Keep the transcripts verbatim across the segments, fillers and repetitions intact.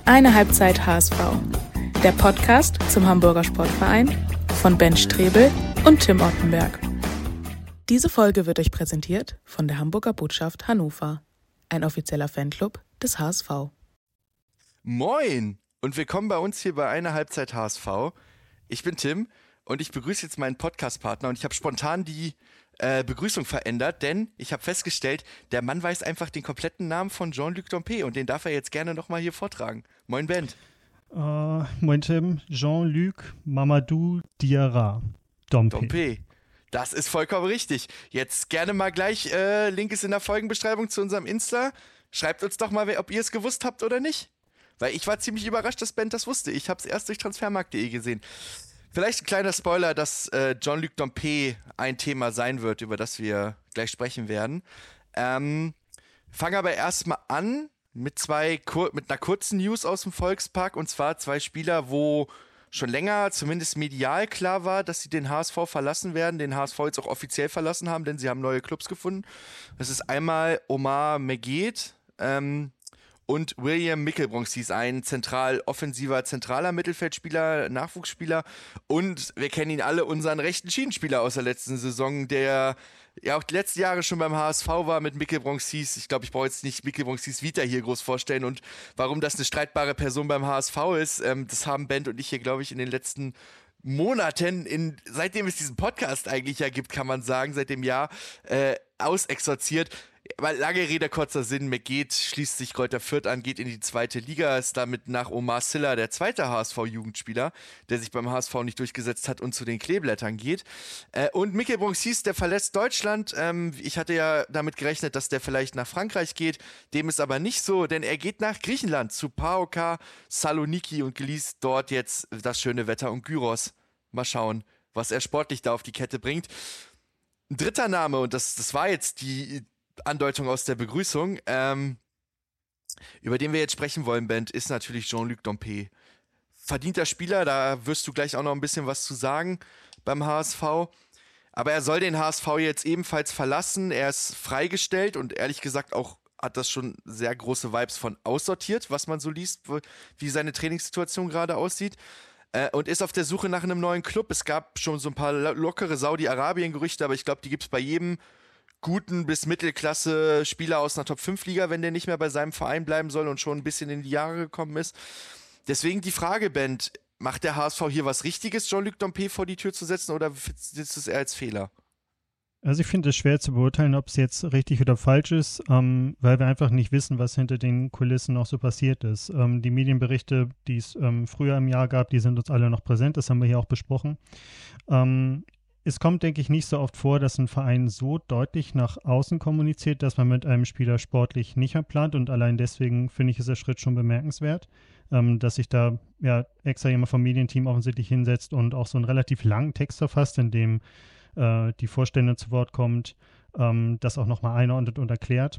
Eine Halbzeit H S V, der Podcast zum Hamburger Sportverein von Ben Strebel und Tim Ottenberg. Diese Folge wird euch präsentiert von der Hamburger Botschaft Hannover, ein offizieller Fanclub des H S V. Moin und willkommen bei uns hier bei Eine Halbzeit H S V. Ich bin Tim und ich begrüße jetzt meinen Podcast-Partner und ich habe spontan die äh, Begrüßung verändert, denn ich habe festgestellt, der Mann weiß einfach den kompletten Namen von Jean-Luc Dompe und den darf er jetzt gerne nochmal hier vortragen. Moin Ben. Uh, moin Tim, Jean-Luc Mamadou Diarra Dompe. Dompe. Das ist vollkommen richtig. Jetzt gerne mal gleich, äh, Link ist in der Folgenbeschreibung zu unserem Insta. Schreibt uns doch mal, ob ihr es gewusst habt oder nicht. Weil ich war ziemlich überrascht, dass Ben das wusste. Ich habe es erst durch transfermarkt punkt de gesehen. Vielleicht ein kleiner Spoiler, dass äh, Jean-Luc Dompe ein Thema sein wird, über das wir gleich sprechen werden. Ähm, fange aber erstmal an mit zwei Kur- mit einer kurzen News aus dem Volkspark. Und zwar zwei Spieler, wo schon länger, zumindest medial klar war, dass sie den H S V verlassen werden, den H S V jetzt auch offiziell verlassen haben, denn sie haben neue Clubs gefunden. Das ist einmal Omar Meged, ähm, und William Mickelbronx, ein zentral offensiver, zentraler Mittelfeldspieler, Nachwuchsspieler. Und wir kennen ihn alle, unseren rechten Schienenspieler aus der letzten Saison, der ja auch die letzten Jahre schon beim H S V war mit Mickelbronx. Ich glaube, ich brauche jetzt nicht Mickelbronx Vita hier groß vorstellen. Und warum das eine streitbare Person beim H S V ist, ähm, das haben Ben und ich hier, glaube ich, in den letzten Monaten, in, seitdem es diesen Podcast eigentlich ja gibt, kann man sagen, seit dem Jahr, äh, ausexorziert. Weil lange Rede, kurzer Sinn, McGead schließt sich Greuther Fürth an, geht in die zweite Liga, ist damit nach Omar Sylla der zweite H S V-Jugendspieler, der sich beim H S V nicht durchgesetzt hat und zu den Kleeblättern geht. Äh, und Mickelbronx, der verlässt Deutschland. Ähm, ich hatte ja damit gerechnet, dass der vielleicht nach Frankreich geht. Dem ist aber nicht so, denn er geht nach Griechenland zu PAOK Saloniki und genießt dort jetzt das schöne Wetter und Gyros. Mal schauen, was er sportlich da auf die Kette bringt. Ein dritter Name, und das, das war jetzt die Andeutung aus der Begrüßung, ähm, über den wir jetzt sprechen wollen, Ben, ist natürlich Jean-Luc Dompe. Verdienter Spieler, da wirst du gleich auch noch ein bisschen was zu sagen beim H S V. Aber er soll den H S V jetzt ebenfalls verlassen. Er ist freigestellt und ehrlich gesagt auch hat das schon sehr große Vibes von aussortiert, was man so liest, wie seine Trainingssituation gerade aussieht. Äh, und ist auf der Suche nach einem neuen Club. Es gab schon so ein paar lockere Saudi-Arabien-Gerüchte, aber ich glaube, die gibt es bei jedem guten bis Mittelklasse Spieler aus einer Top fünf Liga, wenn der nicht mehr bei seinem Verein bleiben soll und schon ein bisschen in die Jahre gekommen ist. Deswegen die Frage, Ben, macht der H S V hier was Richtiges, Jean-Luc Dompe vor die Tür zu setzen, oder ist es eher als Fehler? Also ich finde es schwer zu beurteilen, ob es jetzt richtig oder falsch ist, ähm, weil wir einfach nicht wissen, was hinter den Kulissen noch so passiert ist. Ähm, die Medienberichte, die es ähm, früher im Jahr gab, die sind uns alle noch präsent, das haben wir hier auch besprochen. Ähm, Es kommt, denke ich, nicht so oft vor, dass ein Verein so deutlich nach außen kommuniziert, dass man mit einem Spieler sportlich nicht mehr plant, und allein deswegen finde ich, ist der Schritt schon bemerkenswert, ähm, dass sich da ja extra jemand vom Medienteam offensichtlich hinsetzt und auch so einen relativ langen Text verfasst, in dem äh, die Vorstände zu Wort kommt, ähm, das auch nochmal einordnet und erklärt.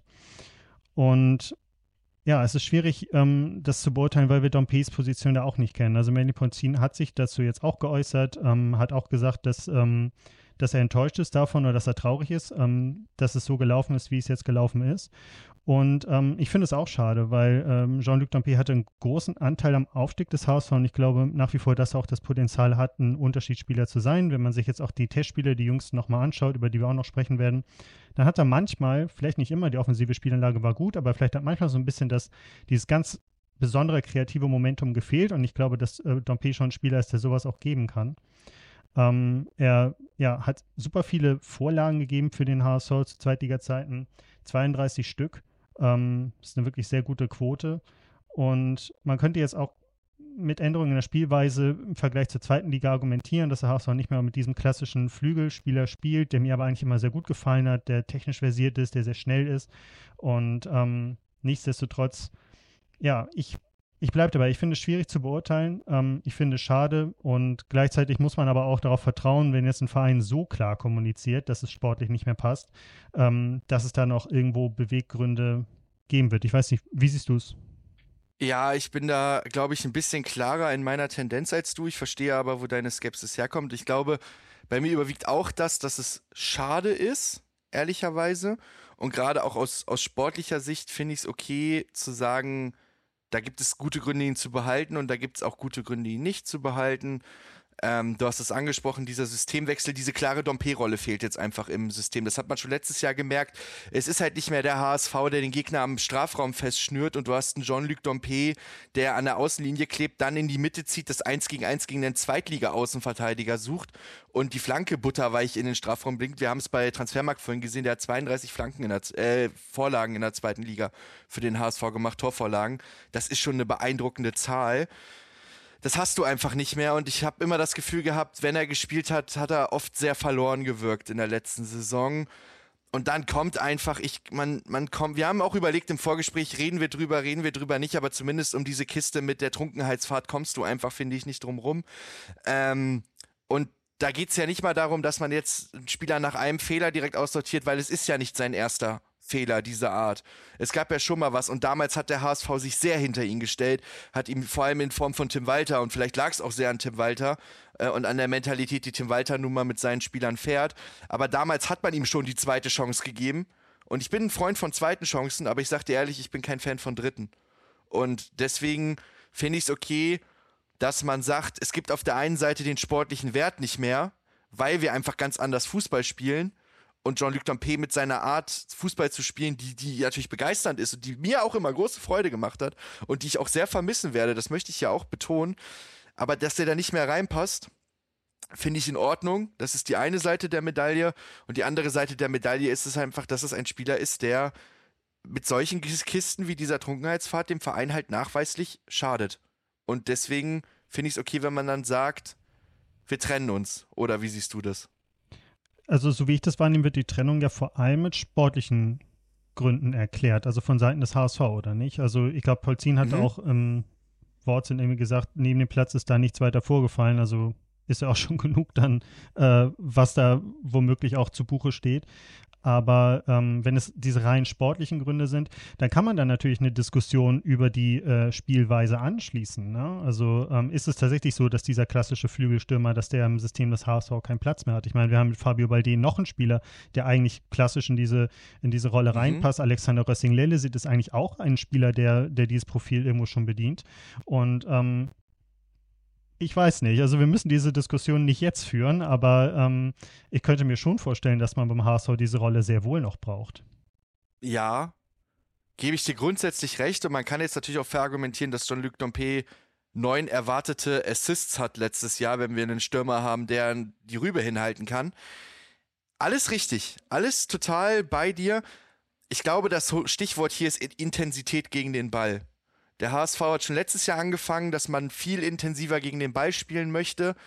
Und ja, es ist schwierig, ähm, das zu beurteilen, weil wir Dompes Position da auch nicht kennen. Also Manny Ponzin hat sich dazu jetzt auch geäußert, ähm, hat auch gesagt, dass, ähm, dass er enttäuscht ist davon oder dass er traurig ist, ähm, dass es so gelaufen ist, wie es jetzt gelaufen ist. Und ähm, ich finde es auch schade, weil ähm, Jean-Luc Dompe hatte einen großen Anteil am Aufstieg des H S V und ich glaube nach wie vor, dass er auch das Potenzial hat, ein Unterschiedsspieler zu sein. Wenn man sich jetzt auch die Testspiele, die jüngsten nochmal anschaut, über die wir auch noch sprechen werden, dann hat er manchmal, vielleicht nicht immer, die offensive Spielanlage war gut, aber vielleicht hat manchmal so ein bisschen das, dieses ganz besondere kreative Momentum gefehlt und ich glaube, dass äh, Dompe schon ein Spieler ist, der sowas auch geben kann. Ähm, er ja, hat super viele Vorlagen gegeben für den H S V zu Zweitliga-Zeiten, zweiunddreißig Stück. Ähm, das ist eine wirklich sehr gute Quote und man könnte jetzt auch mit Änderungen in der Spielweise im Vergleich zur zweiten Liga argumentieren, dass der H S V nicht mehr mit diesem klassischen Flügelspieler spielt, der mir aber eigentlich immer sehr gut gefallen hat, der technisch versiert ist, der sehr schnell ist und ähm, nichtsdestotrotz, ja, ich Ich bleibe dabei. Ich finde es schwierig zu beurteilen. Ähm, ich finde es schade und gleichzeitig muss man aber auch darauf vertrauen, wenn jetzt ein Verein so klar kommuniziert, dass es sportlich nicht mehr passt, ähm, dass es da noch irgendwo Beweggründe geben wird. Ich weiß nicht, wie siehst du es? Ja, ich bin da, glaube ich, ein bisschen klarer in meiner Tendenz als du. Ich verstehe aber, wo deine Skepsis herkommt. Ich glaube, bei mir überwiegt auch das, dass es schade ist, ehrlicherweise. Und gerade auch aus, aus sportlicher Sicht finde ich es okay zu sagen, da gibt es gute Gründe, ihn zu behalten und da gibt es auch gute Gründe, ihn nicht zu behalten. Ähm, du hast es angesprochen, dieser Systemwechsel, diese klare Dompe-Rolle fehlt jetzt einfach im System. Das hat man schon letztes Jahr gemerkt. Es ist halt nicht mehr der H S V, der den Gegner am Strafraum festschnürt und du hast einen Jean-Luc Dompe, der an der Außenlinie klebt, dann in die Mitte zieht, das eins gegen eins gegen den Zweitliga-Außenverteidiger sucht und die Flanke butterweich in den Strafraum bringt. Wir haben es bei Transfermarkt vorhin gesehen, der hat zweiunddreißig Flanken in der, äh, Vorlagen in der zweiten Liga für den H S V gemacht, Torvorlagen. Das ist schon eine beeindruckende Zahl. Das hast du einfach nicht mehr und ich habe immer das Gefühl gehabt, wenn er gespielt hat, hat er oft sehr verloren gewirkt in der letzten Saison. Und dann kommt einfach, ich, man, man kommt, wir haben auch überlegt im Vorgespräch, reden wir drüber, reden wir drüber nicht, aber zumindest um diese Kiste mit der Trunkenheitsfahrt kommst du einfach, finde ich, nicht drum rum. Ähm, und da geht es ja nicht mal darum, dass man jetzt einen Spieler nach einem Fehler direkt aussortiert, weil es ist ja nicht sein erster Fehler dieser Art. Es gab ja schon mal was und damals hat der H S V sich sehr hinter ihn gestellt, hat ihm vor allem in Form von Tim Walter und vielleicht lag es auch sehr an Tim Walter äh, und an der Mentalität, die Tim Walter nun mal mit seinen Spielern fährt, aber damals hat man ihm schon die zweite Chance gegeben und ich bin ein Freund von zweiten Chancen, aber ich sag dir ehrlich, ich bin kein Fan von dritten und deswegen finde ich es okay, dass man sagt, es gibt auf der einen Seite den sportlichen Wert nicht mehr, weil wir einfach ganz anders Fußball spielen. Und Jean-Luc Dompe mit seiner Art, Fußball zu spielen, die, die natürlich begeisternd ist und die mir auch immer große Freude gemacht hat und die ich auch sehr vermissen werde, das möchte ich ja auch betonen. Aber dass der da nicht mehr reinpasst, finde ich in Ordnung. Das ist die eine Seite der Medaille. Und die andere Seite der Medaille ist es einfach, dass es ein Spieler ist, der mit solchen Kisten wie dieser Trunkenheitsfahrt dem Verein halt nachweislich schadet. Und deswegen finde ich es okay, wenn man dann sagt, wir trennen uns. Oder wie siehst du das? Also so wie ich das wahrnehme, wird die Trennung ja vor allem mit sportlichen Gründen erklärt, also von Seiten des H S V, oder nicht? Also ich glaube, Polzin hat mhm. auch im Wortsinn irgendwie gesagt, neben dem Platz ist da nichts weiter vorgefallen, also ist ja auch schon genug dann, äh, was da womöglich auch zu Buche steht. Aber ähm, wenn es diese rein sportlichen Gründe sind, dann kann man dann natürlich eine Diskussion über die äh, Spielweise anschließen. Ne? Also ähm, ist es tatsächlich so, dass dieser klassische Flügelstürmer, dass der im System des H S V keinen Platz mehr hat? Ich meine, wir haben mit Fabio Balde noch einen Spieler, der eigentlich klassisch in diese, in diese Rolle mhm. reinpasst. Alexander Rössing-Lellesit ist eigentlich auch ein Spieler, der, der dieses Profil irgendwo schon bedient. Und ähm, ich weiß nicht, also wir müssen diese Diskussion nicht jetzt führen, aber ähm, ich könnte mir schon vorstellen, dass man beim H S V diese Rolle sehr wohl noch braucht. Ja, gebe ich dir grundsätzlich recht und man kann jetzt natürlich auch verargumentieren, dass Jean-Luc Dompe neun erwartete Assists hat letztes Jahr, wenn wir einen Stürmer haben, der die Rübe hinhalten kann. Alles richtig, alles total bei dir. Ich glaube, das Stichwort hier ist Intensität gegen den Ball. Der H S V hat schon letztes Jahr angefangen, dass man viel intensiver gegen den Ball spielen möchte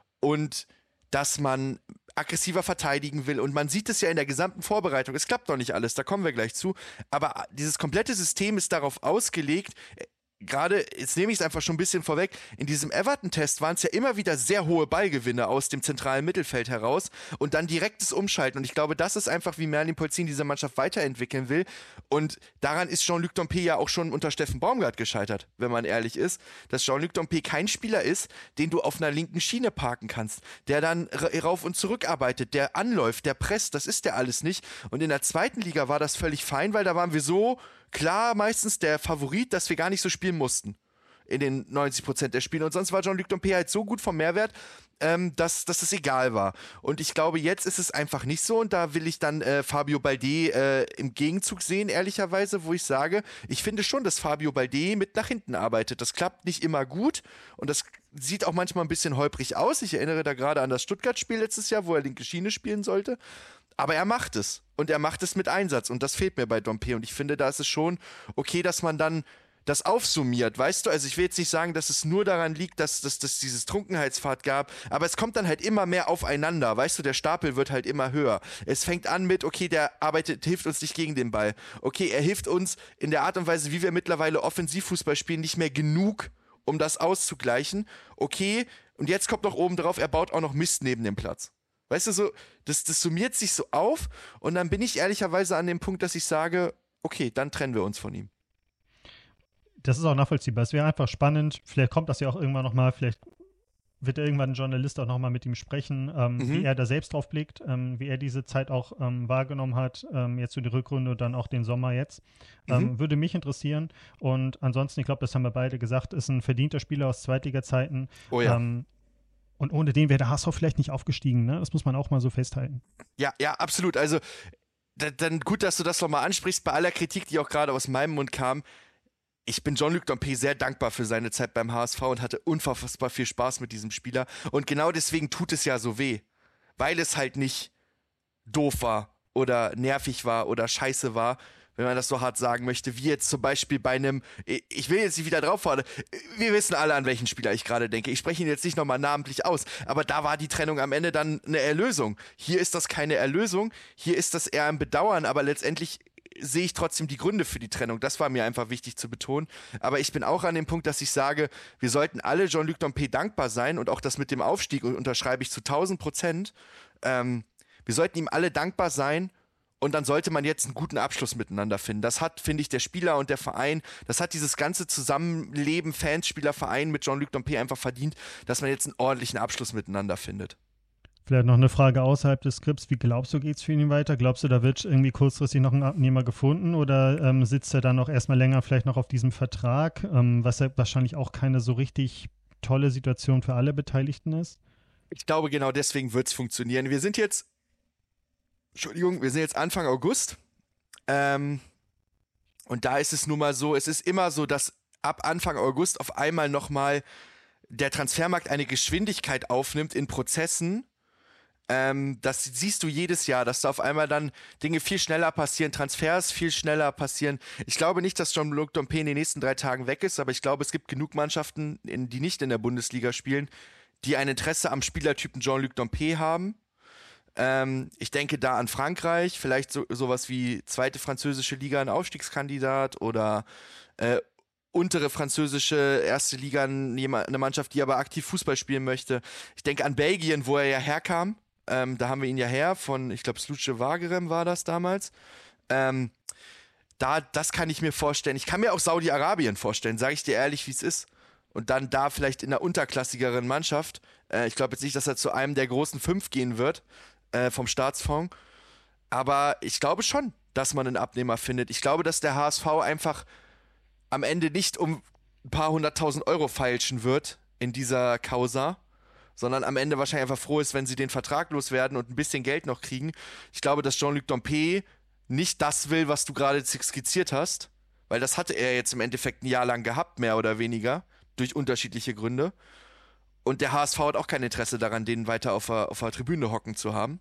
und dass man aggressiver verteidigen will. Und man sieht es ja in der gesamten Vorbereitung. Es klappt noch nicht alles, da kommen wir gleich zu. Aber dieses komplette System ist darauf ausgelegt, gerade, jetzt nehme ich es einfach schon ein bisschen vorweg, in diesem Everton-Test waren es ja immer wieder sehr hohe Ballgewinne aus dem zentralen Mittelfeld heraus und dann direktes Umschalten. Und ich glaube, das ist einfach, wie Merlin Polzin diese Mannschaft weiterentwickeln will. Und daran ist Jean-Luc Dompe ja auch schon unter Steffen Baumgart gescheitert, wenn man ehrlich ist, dass Jean-Luc Dompe kein Spieler ist, den du auf einer linken Schiene parken kannst, der dann rauf und zurück arbeitet, der anläuft, der presst, das ist der alles nicht. Und in der zweiten Liga war das völlig fein, weil da waren wir so klar meistens der Favorit, dass wir gar nicht so spielen mussten in den neunzig Prozent der Spiele. Und sonst war Jean-Luc Dompe halt so gut vom Mehrwert, ähm, dass, dass es egal war. Und ich glaube, jetzt ist es einfach nicht so. Und da will ich dann äh, Fabio Balde äh, im Gegenzug sehen, ehrlicherweise, wo ich sage, ich finde schon, dass Fabio Balde mit nach hinten arbeitet. Das klappt nicht immer gut und das sieht auch manchmal ein bisschen holprig aus. Ich erinnere da gerade an das Stuttgart-Spiel letztes Jahr, wo er linke Schiene spielen sollte. Aber er macht es. Und er macht es mit Einsatz. Und das fehlt mir bei Dompe. Und ich finde, da ist es schon okay, dass man dann das aufsummiert, weißt du? Also ich will jetzt nicht sagen, dass es nur daran liegt, dass es dass, dass dieses Trunkenheitsfahrt gab, aber es kommt dann halt immer mehr aufeinander, weißt du? Der Stapel wird halt immer höher. Es fängt an mit, okay, der arbeitet, hilft uns nicht gegen den Ball. Okay, er hilft uns in der Art und Weise, wie wir mittlerweile Offensivfußball spielen, nicht mehr genug, um das auszugleichen. Okay, und jetzt kommt noch oben drauf, er baut auch noch Mist neben dem Platz. Weißt du, so, das, das summiert sich so auf und dann bin ich ehrlicherweise an dem Punkt, dass ich sage, okay, dann trennen wir uns von ihm. Das ist auch nachvollziehbar. Es wäre einfach spannend, vielleicht kommt das ja auch irgendwann nochmal, vielleicht wird irgendwann ein Journalist auch nochmal mit ihm sprechen, ähm, mhm. wie er da selbst drauf blickt, ähm, wie er diese Zeit auch ähm, wahrgenommen hat, ähm, jetzt so die Rückrunde und dann auch den Sommer jetzt. Ähm, mhm. Würde mich interessieren. Und ansonsten, ich glaube, das haben wir beide gesagt, ist ein verdienter Spieler aus Zweitliga-Zeiten. Oh ja. Ähm, und ohne den wäre der H S V vielleicht nicht aufgestiegen, ne? Das muss man auch mal so festhalten. Ja, ja, absolut. Also da, dann gut, dass du das nochmal ansprichst, bei aller Kritik, die auch gerade aus meinem Mund kam. Ich bin Jean-Luc Dompe sehr dankbar für seine Zeit beim H S V und hatte unfassbar viel Spaß mit diesem Spieler. Und genau deswegen tut es ja so weh. Weil es halt nicht doof war oder nervig war oder scheiße war, wenn man das so hart sagen möchte, wie jetzt zum Beispiel bei einem, ich will jetzt nicht wieder drauf fahren, wir wissen alle, an welchen Spieler ich gerade denke. Ich spreche ihn jetzt nicht nochmal namentlich aus, aber da war die Trennung am Ende dann eine Erlösung. Hier ist das keine Erlösung, hier ist das eher ein Bedauern, aber letztendlich sehe ich trotzdem die Gründe für die Trennung. Das war mir einfach wichtig zu betonen. Aber ich bin auch an dem Punkt, dass ich sage, wir sollten alle Jean-Luc Dompe dankbar sein und auch das mit dem Aufstieg unterschreibe ich zu tausend Prozent. Ähm, wir sollten ihm alle dankbar sein und dann sollte man jetzt einen guten Abschluss miteinander finden. Das hat, finde ich, der Spieler und der Verein, das hat dieses ganze Zusammenleben, Fans, Spieler, Verein mit Jean-Luc Dompe einfach verdient, dass man jetzt einen ordentlichen Abschluss miteinander findet. Vielleicht noch eine Frage außerhalb des Skripts. Wie glaubst du, geht es für ihn weiter? Glaubst du, da wird irgendwie kurzfristig noch ein Abnehmer gefunden oder ähm, sitzt er dann noch erstmal länger vielleicht noch auf diesem Vertrag, ähm, was ja wahrscheinlich auch keine so richtig tolle Situation für alle Beteiligten ist? Ich glaube, genau deswegen wird es funktionieren. Wir sind jetzt, Entschuldigung, wir sind jetzt Anfang August ähm, und da ist es nun mal so, es ist immer so, dass ab Anfang August auf einmal nochmal der Transfermarkt eine Geschwindigkeit aufnimmt in Prozessen. Ähm, das siehst du jedes Jahr, dass da auf einmal dann Dinge viel schneller passieren, Transfers viel schneller passieren. Ich glaube nicht, dass Jean-Luc Dompe in den nächsten drei Tagen weg ist, aber ich glaube, es gibt genug Mannschaften, in, die nicht in der Bundesliga spielen, die ein Interesse am Spielertypen Jean-Luc Dompe haben. Ähm, ich denke da an Frankreich, vielleicht so, sowas wie zweite französische Liga, ein Aufstiegskandidat oder äh, untere französische erste Liga, eine Mannschaft, die aber aktiv Fußball spielen möchte. Ich denke an Belgien, wo er ja herkam. Ähm, da haben wir ihn ja her, von, ich glaube, Slutsche Wagerem war das damals. Ähm, da, das kann ich mir vorstellen. Ich kann mir auch Saudi-Arabien vorstellen, sage ich dir ehrlich, wie es ist. Und dann da vielleicht in einer unterklassigeren Mannschaft. Äh, ich glaube jetzt nicht, dass er zu einem der großen fünf gehen wird, äh, vom Staatsfonds. Aber ich glaube schon, dass man einen Abnehmer findet. Ich glaube, dass der H S V einfach am Ende nicht um ein paar hunderttausend Euro feilschen wird in dieser Causa, sondern am Ende wahrscheinlich einfach froh ist, wenn sie den Vertrag loswerden und ein bisschen Geld noch kriegen. Ich glaube, dass Jean-Luc Dompe nicht das will, was du gerade skizziert hast, weil das hatte er jetzt im Endeffekt ein Jahr lang gehabt, mehr oder weniger, durch unterschiedliche Gründe. Und der H S V hat auch kein Interesse daran, den weiter auf der, auf der Tribüne hocken zu haben.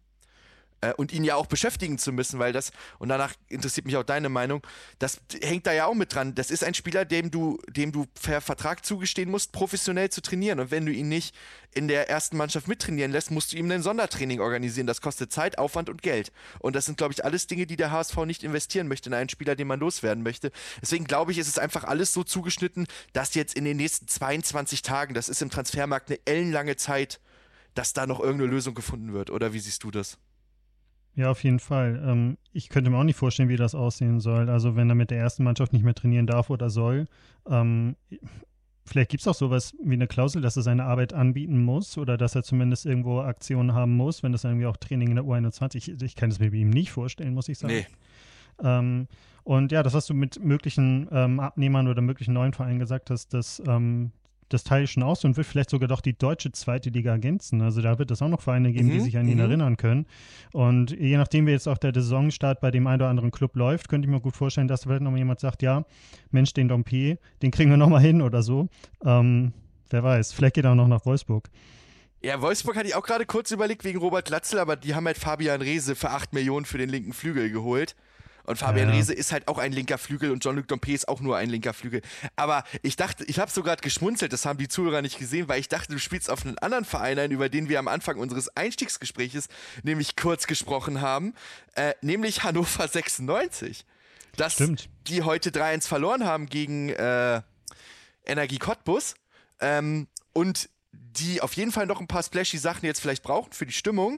Und ihn ja auch beschäftigen zu müssen, weil das, und danach interessiert mich auch deine Meinung, das hängt da ja auch mit dran. Das ist ein Spieler, dem du, dem du per Vertrag zugestehen musst, professionell zu trainieren. Und wenn du ihn nicht in der ersten Mannschaft mittrainieren lässt, musst du ihm ein Sondertraining organisieren. Das kostet Zeit, Aufwand und Geld. Und das sind, glaube ich, alles Dinge, die der H S V nicht investieren möchte in einen Spieler, den man loswerden möchte. Deswegen glaube ich, ist es einfach alles so zugeschnitten, dass jetzt in den nächsten zweiundzwanzig Tagen, das ist im Transfermarkt eine ellenlange Zeit, dass da noch irgendeine Lösung gefunden wird. Oder wie siehst du das? Ja, auf jeden Fall. Ähm, ich könnte mir auch nicht vorstellen, wie das aussehen soll. Also wenn er mit der ersten Mannschaft nicht mehr trainieren darf oder soll. Ähm, vielleicht gibt es auch sowas wie eine Klausel, dass er seine Arbeit anbieten muss oder dass er zumindest irgendwo Aktionen haben muss, wenn das irgendwie auch Training in der U einundzwanzig ist. Ich, ich kann es mir bei ihm nicht vorstellen, muss ich sagen. Nee. Ähm, und ja, das, was du mit möglichen ähm, Abnehmern oder möglichen neuen Vereinen gesagt hast, dass ähm, das teile ich schon aus und wird vielleicht sogar doch die deutsche zweite Liga ergänzen. Also da wird es auch noch Vereine geben, mhm, die sich an ihn mhm. erinnern können. Und je nachdem, wie jetzt auch der Saisonstart bei dem einen oder anderen Club läuft, könnte ich mir gut vorstellen, dass vielleicht nochmal jemand sagt, ja, Mensch, den Dompe, den kriegen wir nochmal hin oder so. Ähm, wer weiß, vielleicht geht er auch noch nach Wolfsburg. Ja, Wolfsburg hatte ich auch gerade kurz überlegt wegen Robert Glatzel, aber die haben halt Fabian Reese für acht Millionen für den linken Flügel geholt. Und Fabian ja. Reese ist halt auch ein linker Flügel und Jean-Luc Dompe ist auch nur ein linker Flügel. Aber ich dachte, ich habe so gerade geschmunzelt, das haben die Zuhörer nicht gesehen, weil ich dachte, du spielst auf einen anderen Verein ein, über den wir am Anfang unseres Einstiegsgespräches nämlich kurz gesprochen haben, äh, nämlich Hannover sechsundneunzig. Das, Stimmt. Die heute drei eins verloren haben gegen äh, Energie Cottbus ähm, und die auf jeden Fall noch ein paar splashy Sachen jetzt vielleicht brauchen für die Stimmung.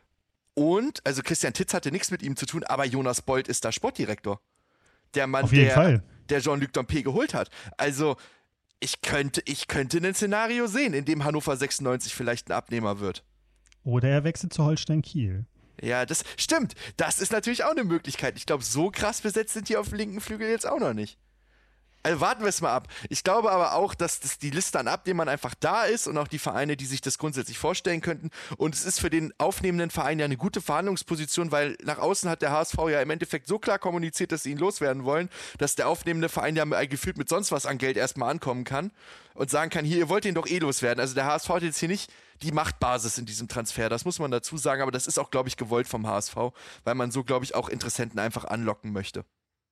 Und, also Christian Titz hatte nichts mit ihm zu tun, aber Jonas Bold ist da Sportdirektor. Der Mann, Auf jeden der, Fall. der Jean-Luc Dompe geholt hat. Also, Ich könnte, ich könnte ein Szenario sehen, in dem Hannover sechsundneunzig vielleicht ein Abnehmer wird. Oder er wechselt zu Holstein Kiel. Ja, das stimmt. Das ist natürlich auch eine Möglichkeit. Ich glaube, so krass besetzt sind die auf dem linken Flügel jetzt auch noch nicht. Also warten wir es mal ab. Ich glaube aber auch, dass das die Liste an Abnehmern einfach da ist und auch die Vereine, die sich das grundsätzlich vorstellen könnten. Und es ist für den aufnehmenden Verein ja eine gute Verhandlungsposition, weil nach außen hat der H S V ja im Endeffekt so klar kommuniziert, dass sie ihn loswerden wollen, dass der aufnehmende Verein ja gefühlt mit sonst was an Geld erstmal ankommen kann und sagen kann, hier, ihr wollt ihn doch eh loswerden. Also der H S V hat jetzt hier nicht die Machtbasis in diesem Transfer, das muss man dazu sagen, aber das ist auch, glaube ich, gewollt vom H S V, weil man so, glaube ich, auch Interessenten einfach anlocken möchte.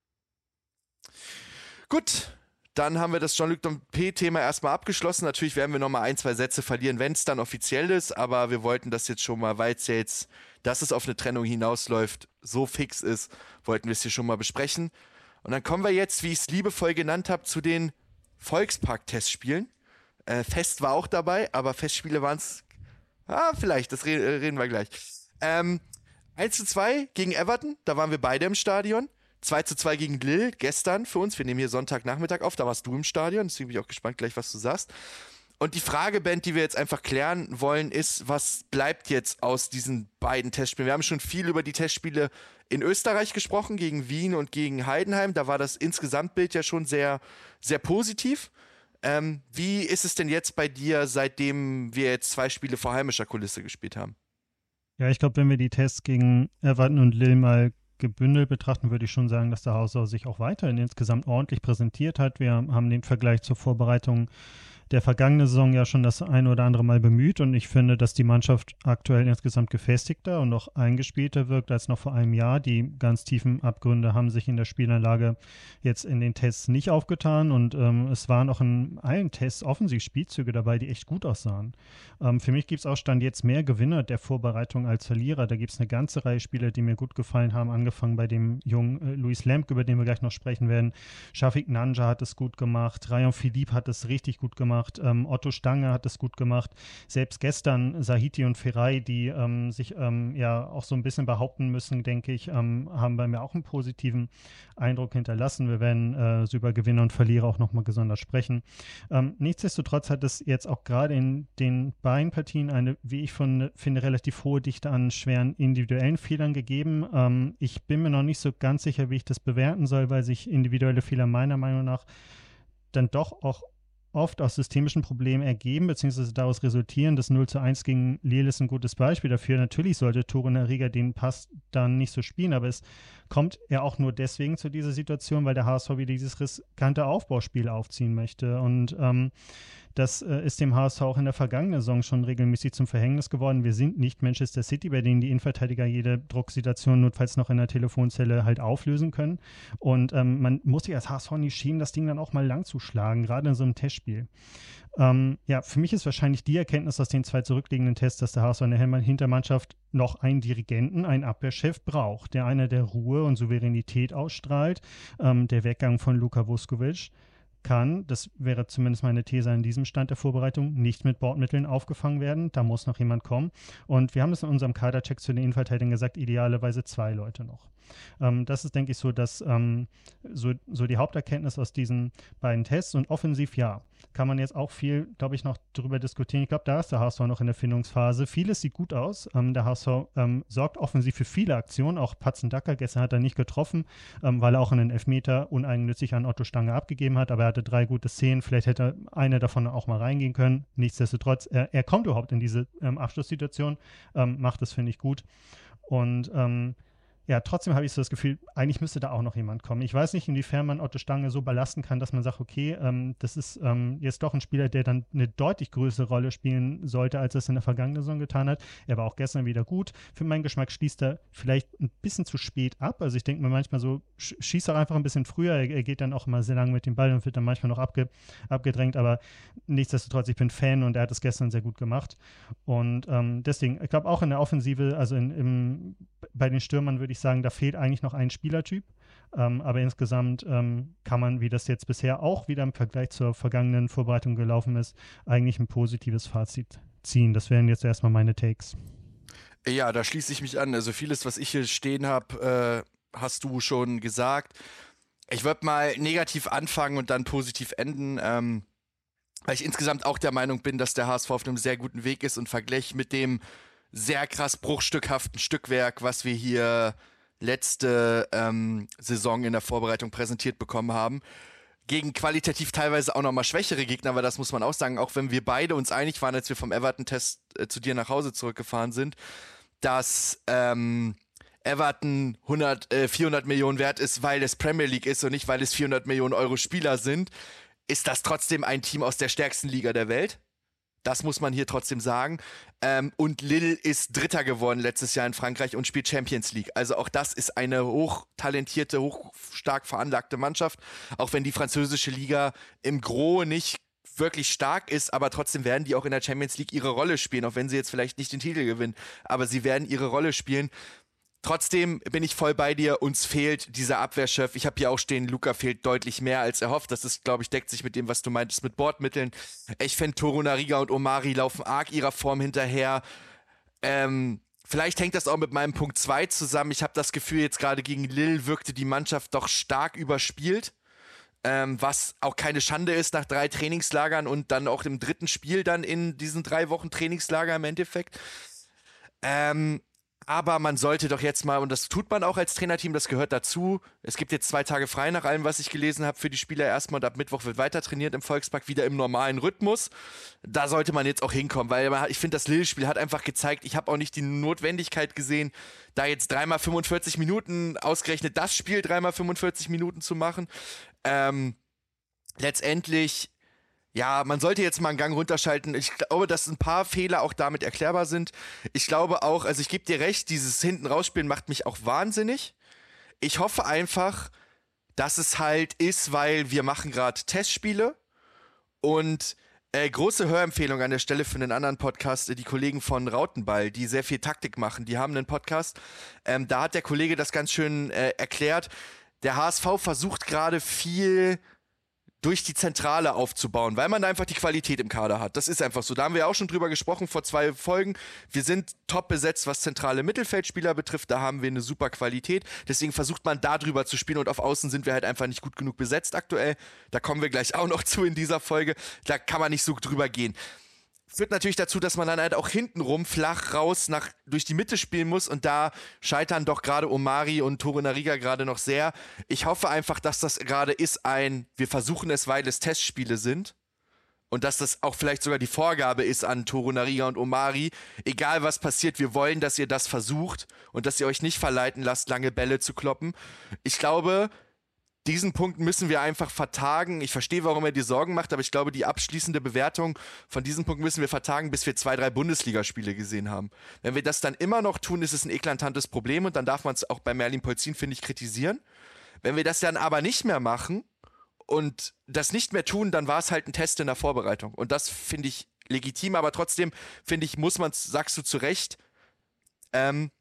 Gut, dann haben wir das Jean-Luc Dompe-Thema erstmal abgeschlossen. Natürlich werden wir nochmal ein, zwei Sätze verlieren, wenn es dann offiziell ist, aber wir wollten das jetzt schon mal, weil es ja jetzt, dass es auf eine Trennung hinausläuft, so fix ist, wollten wir es hier schon mal besprechen. Und dann kommen wir jetzt, wie ich es liebevoll genannt habe, zu den Volkspark-Testspielen. Äh, Fest war auch dabei, aber Festspiele waren es, ah, vielleicht, das re- reden wir gleich. Ähm, eins zu zwei gegen Everton, da waren wir beide im Stadion. zwei zu zwei gegen Lille gestern für uns. Wir nehmen hier Sonntagnachmittag auf, da warst du im Stadion, deswegen bin ich auch gespannt gleich, was du sagst. Und die Frage, Ben, die wir jetzt einfach klären wollen, ist, was bleibt jetzt aus diesen beiden Testspielen? Wir haben schon viel über die Testspiele in Österreich gesprochen, gegen Wien und gegen Heidenheim. Da war das Insgesamtbild ja schon sehr, sehr positiv. Ähm, wie ist es denn jetzt bei dir, seitdem wir jetzt zwei Spiele vor heimischer Kulisse gespielt haben? Ja, ich glaube, wenn wir die Tests gegen Everton und Lille mal gebündelt betrachten, würde ich schon sagen, dass der H S V sich auch weiterhin insgesamt ordentlich präsentiert hat. Wir haben den Vergleich zur Vorbereitung der vergangenen Saison ja schon das ein oder andere Mal bemüht und ich finde, dass die Mannschaft aktuell insgesamt gefestigter und noch eingespielter wirkt als noch vor einem Jahr. Die ganz tiefen Abgründe haben sich in der Spielanlage jetzt in den Tests nicht aufgetan und ähm, es waren auch in allen Tests offensiv Spielzüge dabei, die echt gut aussahen. Ähm, für mich gibt es auch Stand jetzt mehr Gewinner der Vorbereitung als Verlierer. Da gibt es eine ganze Reihe Spieler, die mir gut gefallen haben, angefangen bei dem jungen äh, Luis Lemke, über den wir gleich noch sprechen werden. Shafik Nanja hat es gut gemacht, Rayon Philippe hat es richtig gut gemacht. Ähm, Otto Stange hat es gut gemacht. Selbst gestern Sahiti und Feray, die ähm, sich ähm, ja auch so ein bisschen behaupten müssen, denke ich, ähm, haben bei mir auch einen positiven Eindruck hinterlassen. Wir werden äh, so über Gewinner und Verlierer auch nochmal gesondert sprechen. Ähm, nichtsdestotrotz hat es jetzt auch gerade in den beiden Partien eine, wie ich von, finde, relativ hohe Dichte an schweren individuellen Fehlern gegeben. Ähm, ich bin mir noch nicht so ganz sicher, wie ich das bewerten soll, weil sich individuelle Fehler meiner Meinung nach dann doch auch oft aus systemischen Problemen ergeben, beziehungsweise daraus resultieren. Das null zu eins gegen Lille ist ein gutes Beispiel dafür. Natürlich sollte Torunariga den Pass dann nicht so spielen, aber es kommt ja auch nur deswegen zu dieser Situation, weil der H S V wieder dieses riskante Aufbauspiel aufziehen möchte. Und ähm, das äh, ist dem H S V auch in der vergangenen Saison schon regelmäßig zum Verhängnis geworden. Wir sind nicht Manchester City, bei denen die Innenverteidiger jede Drucksituation notfalls noch in der Telefonzelle halt auflösen können. Und ähm, man muss sich als H S V nicht schämen, das Ding dann auch mal lang zu schlagen, gerade in so einem Testspiel. Ähm, ja, für mich ist wahrscheinlich die Erkenntnis aus den zwei zurückliegenden Tests, dass der H S V in der Hintermannschaft noch einen Dirigenten, einen Abwehrchef braucht, der einer der Ruhe und Souveränität ausstrahlt. Ähm, der Weggang von Luka Vuskovic kann, das wäre zumindest meine These an diesem Stand der Vorbereitung, nicht mit Bordmitteln aufgefangen werden. Da muss noch jemand kommen. Und wir haben es in unserem Kadercheck zu den Innenverteidigern gesagt, idealerweise zwei Leute noch. Ähm, das ist, denke ich, so, dass ähm, so, so die Haupterkenntnis aus diesen beiden Tests. Und offensiv, ja, kann man jetzt auch viel, glaube ich, noch darüber diskutieren. Ich glaube, da ist der H S V noch in der Findungsphase. Vieles sieht gut aus. Ähm, der H S V ähm, sorgt offensiv für viele Aktionen. Auch Patzendaka gestern hat er nicht getroffen, ähm, weil er auch einen Elfmeter uneigennützig an Otto Stange abgegeben hat. Aber er hatte drei gute Szenen. Vielleicht hätte eine davon auch mal reingehen können. Nichtsdestotrotz, er, er kommt überhaupt in diese ähm, Abschlusssituation. Ähm, macht das, finde ich, gut. Und ähm, ja, trotzdem habe ich so das Gefühl, eigentlich müsste da auch noch jemand kommen. Ich weiß nicht, inwiefern man Otto Stange so belasten kann, dass man sagt, okay, ähm, das ist ähm, jetzt doch ein Spieler, der dann eine deutlich größere Rolle spielen sollte, als er es in der vergangenen Saison getan hat. Er war auch gestern wieder gut. Für meinen Geschmack schließt er vielleicht ein bisschen zu spät ab. Also ich denke mir manchmal so, sch- schießt auch einfach ein bisschen früher. Er, er geht dann auch immer sehr lange mit dem Ball und wird dann manchmal noch abge- abgedrängt. Aber nichtsdestotrotz, ich bin Fan und er hat es gestern sehr gut gemacht. Und ähm, deswegen, ich glaube auch in der Offensive, also in, im, bei den Stürmern würde ich sagen, da fehlt eigentlich noch ein Spielertyp. Ähm, aber insgesamt ähm, kann man, wie das jetzt bisher auch wieder im Vergleich zur vergangenen Vorbereitung gelaufen ist, eigentlich ein positives Fazit ziehen. Das wären jetzt erstmal meine Takes. Ja, da schließe ich mich an. Also vieles, was ich hier stehen habe, äh, hast du schon gesagt. Ich würde mal negativ anfangen und dann positiv enden. Ähm, weil ich insgesamt auch der Meinung bin, dass der H S V auf einem sehr guten Weg ist und vergleich mit dem sehr krass bruchstückhaften Stückwerk, was wir hier letzte ähm, Saison in der Vorbereitung präsentiert bekommen haben, gegen qualitativ teilweise auch nochmal schwächere Gegner, aber das muss man auch sagen, auch wenn wir beide uns einig waren, als wir vom Everton-Test äh, zu dir nach Hause zurückgefahren sind, dass ähm, Everton hundert, äh, vierhundert Millionen wert ist, weil es Premier League ist und nicht, weil es vierhundert Millionen Euro Spieler sind, ist das trotzdem ein Team aus der stärksten Liga der Welt. Das muss man hier trotzdem sagen. Ähm, und Lille ist Dritter geworden letztes Jahr in Frankreich und spielt Champions League. Also auch das ist eine hochtalentierte, hochstark veranlagte Mannschaft. Auch wenn die französische Liga im Gros nicht wirklich stark ist, aber trotzdem werden die auch in der Champions League ihre Rolle spielen, auch wenn sie jetzt vielleicht nicht den Titel gewinnen. Aber sie werden ihre Rolle spielen. Trotzdem bin ich voll bei dir, uns fehlt dieser Abwehrchef. Ich habe hier auch stehen, Luca fehlt deutlich mehr als erhofft. Das ist, glaube ich, deckt sich mit dem, was du meintest, mit Bordmitteln. Ich finde, Torunariga und Omari laufen arg ihrer Form hinterher. Ähm, vielleicht hängt das auch mit meinem Punkt zwei zusammen. Ich habe das Gefühl, jetzt gerade gegen Lille wirkte die Mannschaft doch stark überspielt. Ähm, was auch keine Schande ist nach drei Trainingslagern und dann auch im dritten Spiel dann in diesen drei Wochen Trainingslager im Endeffekt. Ähm, Aber man sollte doch jetzt mal, und das tut man auch als Trainerteam, das gehört dazu, es gibt jetzt zwei Tage frei nach allem, was ich gelesen habe, für die Spieler erstmal und ab Mittwoch wird weiter trainiert im Volkspark, wieder im normalen Rhythmus. Da sollte man jetzt auch hinkommen, weil man, ich finde, das Lille-Spiel hat einfach gezeigt, ich habe auch nicht die Notwendigkeit gesehen, da jetzt dreimal fünfundvierzig Minuten, ausgerechnet das Spiel dreimal fünfundvierzig Minuten zu machen. Ähm, letztendlich... Ja, man sollte jetzt mal einen Gang runterschalten. Ich glaube, dass ein paar Fehler auch damit erklärbar sind. Ich glaube auch, also ich gebe dir recht, dieses Hinten-Rausspielen macht mich auch wahnsinnig. Ich hoffe einfach, dass es halt ist, weil wir machen gerade Testspiele und äh, große Hörempfehlung an der Stelle für einen anderen Podcast, äh, die Kollegen von Rautenball, die sehr viel Taktik machen, die haben einen Podcast. Ähm, da hat der Kollege das ganz schön äh, erklärt. Der H S V versucht gerade viel durch die Zentrale aufzubauen, weil man da einfach die Qualität im Kader hat. Das ist einfach so. Da haben wir auch schon drüber gesprochen vor zwei Folgen. Wir sind top besetzt, was zentrale Mittelfeldspieler betrifft. Da haben wir eine super Qualität. Deswegen versucht man da drüber zu spielen und auf Außen sind wir halt einfach nicht gut genug besetzt aktuell. Da kommen wir gleich auch noch zu in dieser Folge. Da kann man nicht so drüber gehen. Führt natürlich dazu, dass man dann halt auch hintenrum flach raus nach, durch die Mitte spielen muss und da scheitern doch gerade Omari und Torunariga gerade noch sehr. Ich hoffe einfach, dass das gerade ist ein, wir versuchen es, weil es Testspiele sind und dass das auch vielleicht sogar die Vorgabe ist an Torunariga und Omari, egal was passiert, wir wollen, dass ihr das versucht und dass ihr euch nicht verleiten lasst, lange Bälle zu kloppen. Ich glaube, diesen Punkt müssen wir einfach vertagen. Ich verstehe, warum er dir Sorgen macht, aber ich glaube, die abschließende Bewertung von diesem Punkt müssen wir vertagen, bis wir zwei, drei Bundesligaspiele gesehen haben. Wenn wir das dann immer noch tun, ist es ein eklatantes Problem und dann darf man es auch bei Merlin Polzin, finde ich, kritisieren. Wenn wir das dann aber nicht mehr machen und das nicht mehr tun, dann war es halt ein Test in der Vorbereitung. Und das finde ich legitim, aber trotzdem, finde ich, muss man es, sagst du zu Recht, ähm,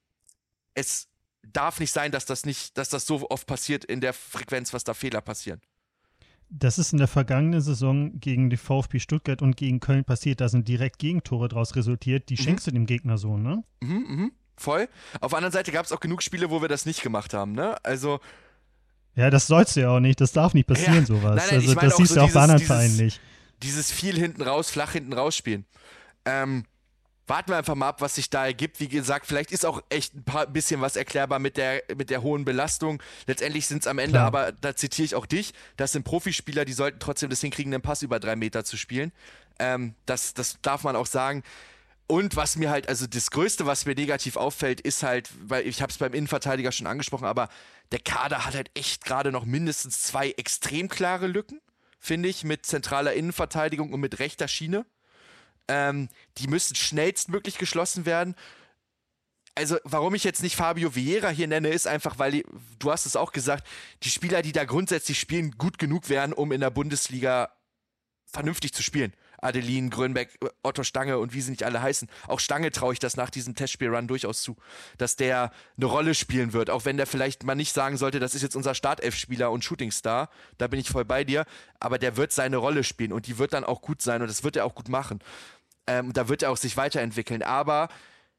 es darf nicht sein, dass das nicht, dass das so oft passiert in der Frequenz, was da Fehler passieren. Das ist in der vergangenen Saison gegen die VfB Stuttgart und gegen Köln passiert. Da sind direkt Gegentore draus resultiert. Die mhm. schenkst du dem Gegner so, ne? Mhm, mhm, voll. Auf der anderen Seite gab es auch genug Spiele, wo wir das nicht gemacht haben, ne? Also ja, das sollst du ja auch nicht. Das darf nicht passieren, ja, sowas. Nein, nein, also ich mein das siehst so du auch dieses, bei anderen dieses, Vereinen nicht. Dieses viel hinten raus, flach hinten raus spielen. Ähm, Warten wir einfach mal ab, was sich da ergibt. Wie gesagt, vielleicht ist auch echt ein paar bisschen was erklärbar mit der, mit der hohen Belastung. Letztendlich sind es am Ende, Klar. aber da zitiere ich auch dich, das sind Profispieler, die sollten trotzdem das hinkriegen, einen Pass über drei Meter zu spielen. Ähm, das, das darf man auch sagen. Und was mir halt, also das Größte, was mir negativ auffällt, ist halt, weil ich habe es beim Innenverteidiger schon angesprochen, aber der Kader hat halt echt gerade noch mindestens zwei extrem klare Lücken, finde ich, mit zentraler Innenverteidigung und mit rechter Schiene. Ähm, die müssen schnellstmöglich geschlossen werden. Also, warum ich jetzt nicht Fabio Vieira hier nenne, ist einfach, weil, die, du hast es auch gesagt, die Spieler, die da grundsätzlich spielen, gut genug wären, um in der Bundesliga vernünftig zu spielen. Adelin, Grönbeck, Otto Stange und wie sie nicht alle heißen. Auch Stange traue ich das nach diesem Testspielrun durchaus zu, dass der eine Rolle spielen wird, auch wenn der vielleicht mal nicht sagen sollte, das ist jetzt unser Startelf-Spieler und Shootingstar, da bin ich voll bei dir, aber der wird seine Rolle spielen und die wird dann auch gut sein und das wird er auch gut machen. Ähm, da wird er auch sich weiterentwickeln, aber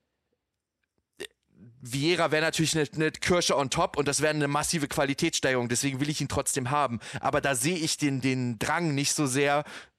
Vieira wäre natürlich eine, eine Kirsche on top und das wäre eine massive Qualitätssteigerung, deswegen will ich ihn trotzdem haben, aber da sehe ich den, den Drang nicht so sehr,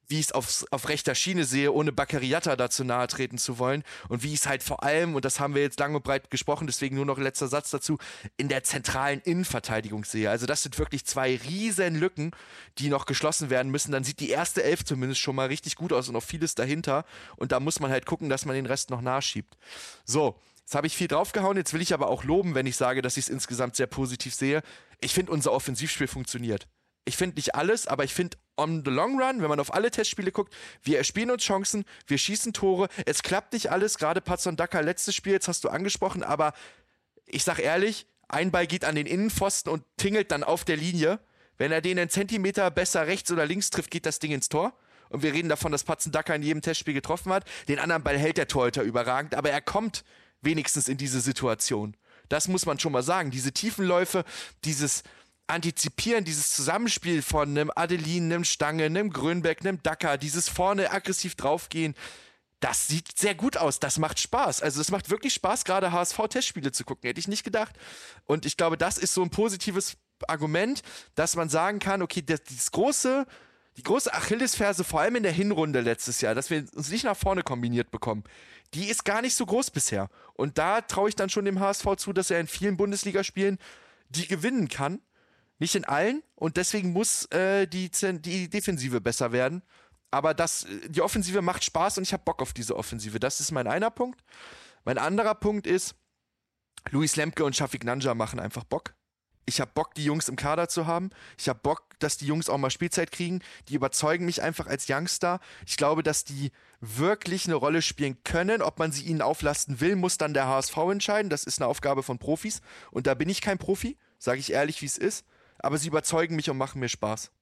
wie ich es auf, auf rechter Schiene sehe, ohne Baccariata dazu nahe treten zu wollen und wie ich es halt vor allem, und das haben wir jetzt lang und breit gesprochen, deswegen nur noch ein letzter Satz dazu, in der zentralen Innenverteidigung sehe. Also das sind wirklich zwei riesen Lücken, die noch geschlossen werden müssen. Dann sieht die erste Elf zumindest schon mal richtig gut aus und noch vieles dahinter und da muss man halt gucken, dass man den Rest noch nachschiebt. So, jetzt habe ich viel draufgehauen, jetzt will ich aber auch loben, wenn ich sage, dass ich es insgesamt sehr positiv sehe. Ich finde, unser Offensivspiel funktioniert. Ich finde nicht alles, aber ich finde on the long run, wenn man auf alle Testspiele guckt, wir erspielen uns Chancen, wir schießen Tore, es klappt nicht alles, gerade Patson Daka letztes Spiel, jetzt hast du angesprochen, aber ich sag ehrlich, ein Ball geht an den Innenpfosten und tingelt dann auf der Linie. Wenn er den einen Zentimeter besser rechts oder links trifft, geht das Ding ins Tor. Und wir reden davon, dass Patson Daka in jedem Testspiel getroffen hat. Den anderen Ball hält der Torhüter überragend, aber er kommt wenigstens in diese Situation. Das muss man schon mal sagen. Diese Tiefenläufe, dieses Antizipieren, dieses Zusammenspiel von einem Adelin, einem Stange, einem Grönbeck, einem Daka, dieses vorne aggressiv draufgehen, das sieht sehr gut aus, das macht Spaß. Also es macht wirklich Spaß, gerade H S V-Testspiele zu gucken, hätte ich nicht gedacht. Und ich glaube, das ist so ein positives Argument, dass man sagen kann, okay, das, dieses große, die große Achillesferse, vor allem in der Hinrunde letztes Jahr, dass wir uns nicht nach vorne kombiniert bekommen, die ist gar nicht so groß bisher. Und da traue ich dann schon dem H S V zu, dass er in vielen Bundesligaspielen die gewinnen kann. Nicht in allen und deswegen muss äh, die, die Defensive besser werden. Aber das, die Offensive macht Spaß und ich habe Bock auf diese Offensive. Das ist mein einer Punkt. Mein anderer Punkt ist, Luis Lemke und Shafiq Nanja machen einfach Bock. Ich habe Bock, die Jungs im Kader zu haben. Ich habe Bock, dass die Jungs auch mal Spielzeit kriegen. Die überzeugen mich einfach als Youngster. Ich glaube, dass die wirklich eine Rolle spielen können. Ob man sie ihnen auflasten will, muss dann der H S V entscheiden. Das ist eine Aufgabe von Profis. Und da bin ich kein Profi, sage ich ehrlich, wie es ist. Aber sie überzeugen mich und machen mir Spaß.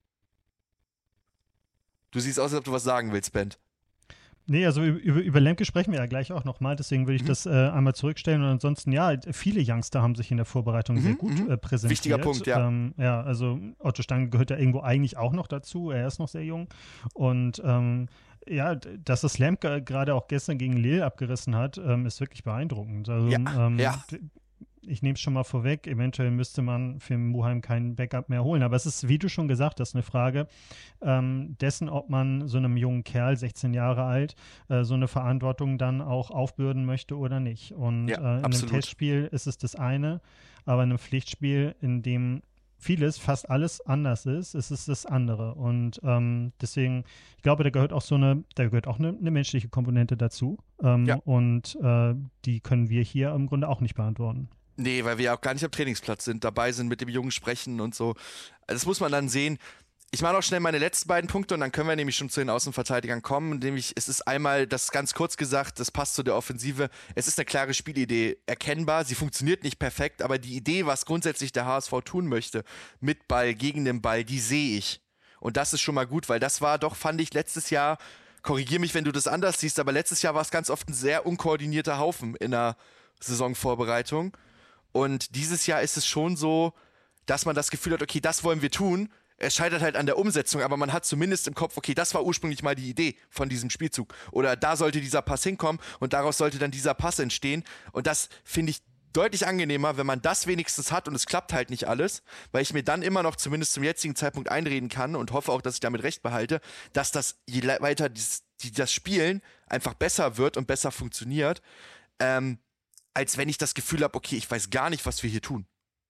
Du siehst aus, als ob du was sagen willst, Ben. Nee, also über, über Lemke sprechen wir ja gleich auch nochmal, deswegen würde ich mhm. das äh, einmal zurückstellen und ansonsten, ja, viele Youngster haben sich in der Vorbereitung mhm, sehr gut äh, präsentiert. Wichtiger Punkt, ja. Ähm, ja, also Otto Stange gehört ja irgendwo eigentlich auch noch dazu, er ist noch sehr jung und ähm, ja, dass das Lemke gerade auch gestern gegen Lille abgerissen hat, ähm, ist wirklich beeindruckend. Also, ja, ähm, ja. Ich nehme es schon mal vorweg, eventuell müsste man für Muheim keinen Backup mehr holen. Aber es ist, wie du schon gesagt hast, eine Frage ähm, dessen, ob man so einem jungen Kerl, sechzehn Jahre alt, äh, so eine Verantwortung dann auch aufbürden möchte oder nicht. Und ja, äh, in absolut. einem Testspiel ist es das eine, aber in einem Pflichtspiel, in dem vieles, fast alles anders ist, ist es das andere. Und ähm, deswegen, ich glaube, da gehört auch so eine, da gehört auch eine, eine menschliche Komponente dazu. Ähm, ja. Und äh, die können wir hier im Grunde auch nicht beantworten. Nee, weil wir ja auch gar nicht am Trainingsplatz sind, dabei sind, mit dem Jungen sprechen und so. Das muss man dann sehen. Ich mache noch schnell meine letzten beiden Punkte und dann können wir nämlich schon zu den Außenverteidigern kommen. Nämlich, es ist einmal, das ist ganz kurz gesagt, das passt zu der Offensive. Es ist eine klare Spielidee erkennbar. Sie funktioniert nicht perfekt, aber die Idee, was grundsätzlich der H S V tun möchte, mit Ball, gegen den Ball, die sehe ich. Und das ist schon mal gut, weil das war doch, fand ich, letztes Jahr, korrigier mich, wenn du das anders siehst, aber letztes Jahr war es ganz oft ein sehr unkoordinierter Haufen in der Saisonvorbereitung. Und dieses Jahr ist es schon so, dass man das Gefühl hat, okay, das wollen wir tun. Es scheitert halt an der Umsetzung, aber man hat zumindest im Kopf, okay, das war ursprünglich mal die Idee von diesem Spielzug. Oder da sollte dieser Pass hinkommen und daraus sollte dann dieser Pass entstehen. Und das finde ich deutlich angenehmer, wenn man das wenigstens hat und es klappt halt nicht alles, weil ich mir dann immer noch zumindest zum jetzigen Zeitpunkt einreden kann und hoffe auch, dass ich damit recht behalte, dass das, je weiter das, die, das Spielen einfach besser wird und besser funktioniert, ähm, als wenn ich das Gefühl habe, okay, ich weiß gar nicht, was wir hier tun.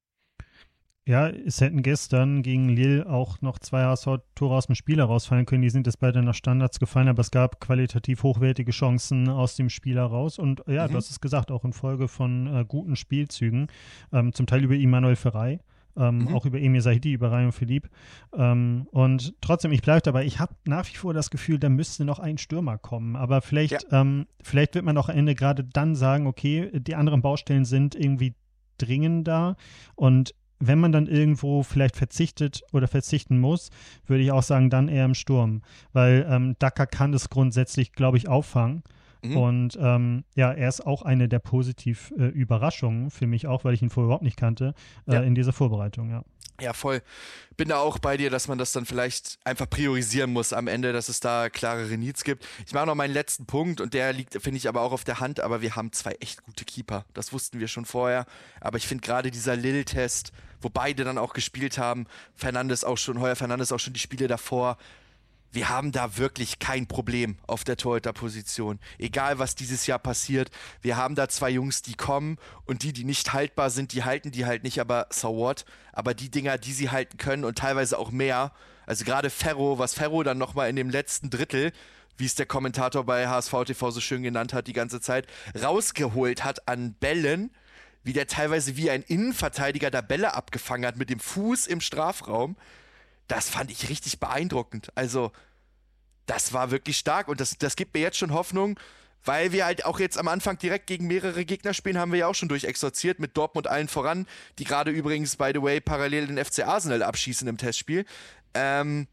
Ja, es hätten gestern gegen Lille auch noch zwei H S V-Tore aus dem Spiel herausfallen können. Die sind jetzt beide nach Standards gefallen, aber es gab qualitativ hochwertige Chancen aus dem Spiel heraus. Und ja, mhm. du hast es gesagt, auch in Folge von äh, guten Spielzügen, ähm, zum Teil über Immanuel Ferrei, ähm, mhm. auch über Emir Sahidi, über Rayon Philippe. Ähm, und trotzdem, ich bleibe dabei, ich habe nach wie vor das Gefühl, da müsste noch ein Stürmer kommen. Aber vielleicht, ja. ähm, vielleicht wird man auch am Ende gerade dann sagen, okay, die anderen Baustellen sind irgendwie dringender und wenn man dann irgendwo vielleicht verzichtet oder verzichten muss, würde ich auch sagen, dann eher im Sturm. Weil ähm, Daka kann das grundsätzlich, glaube ich, auffangen. Mhm. Und ähm, ja, er ist auch eine der positiv äh, Überraschungen für mich auch, weil ich ihn vorher überhaupt nicht kannte, äh, ja. in dieser Vorbereitung, ja. Ja, voll. Bin da auch bei dir, dass man das dann vielleicht einfach priorisieren muss am Ende, dass es da klarere Needs gibt. Ich mache noch meinen letzten Punkt und der liegt, finde ich, aber auch auf der Hand, aber wir haben zwei echt gute Keeper. Das wussten wir schon vorher, aber ich finde gerade dieser Lille-Test, wo beide dann auch gespielt haben, Fernandes auch schon, Heuer Fernandes auch schon die Spiele davor, wir haben da wirklich kein Problem auf der Torhüterposition. Egal, was dieses Jahr passiert, wir haben da zwei Jungs, die kommen und die, die nicht haltbar sind, die halten die halt nicht, aber so what? Aber die Dinger, die sie halten können und teilweise auch mehr, also gerade Ferro, was Ferro dann nochmal in dem letzten Drittel, wie es der Kommentator bei H S V T V so schön genannt hat, die ganze Zeit, rausgeholt hat an Bällen, wie der teilweise wie ein Innenverteidiger da Bälle abgefangen hat mit dem Fuß im Strafraum. Das fand ich richtig beeindruckend. Also, das war wirklich stark und das, das gibt mir jetzt schon Hoffnung, weil wir halt auch jetzt am Anfang direkt gegen mehrere Gegner spielen, haben wir ja auch schon durchexorziert, mit Dortmund allen voran, die gerade übrigens, by the way, parallel den F C Arsenal abschießen im Testspiel. Ähm,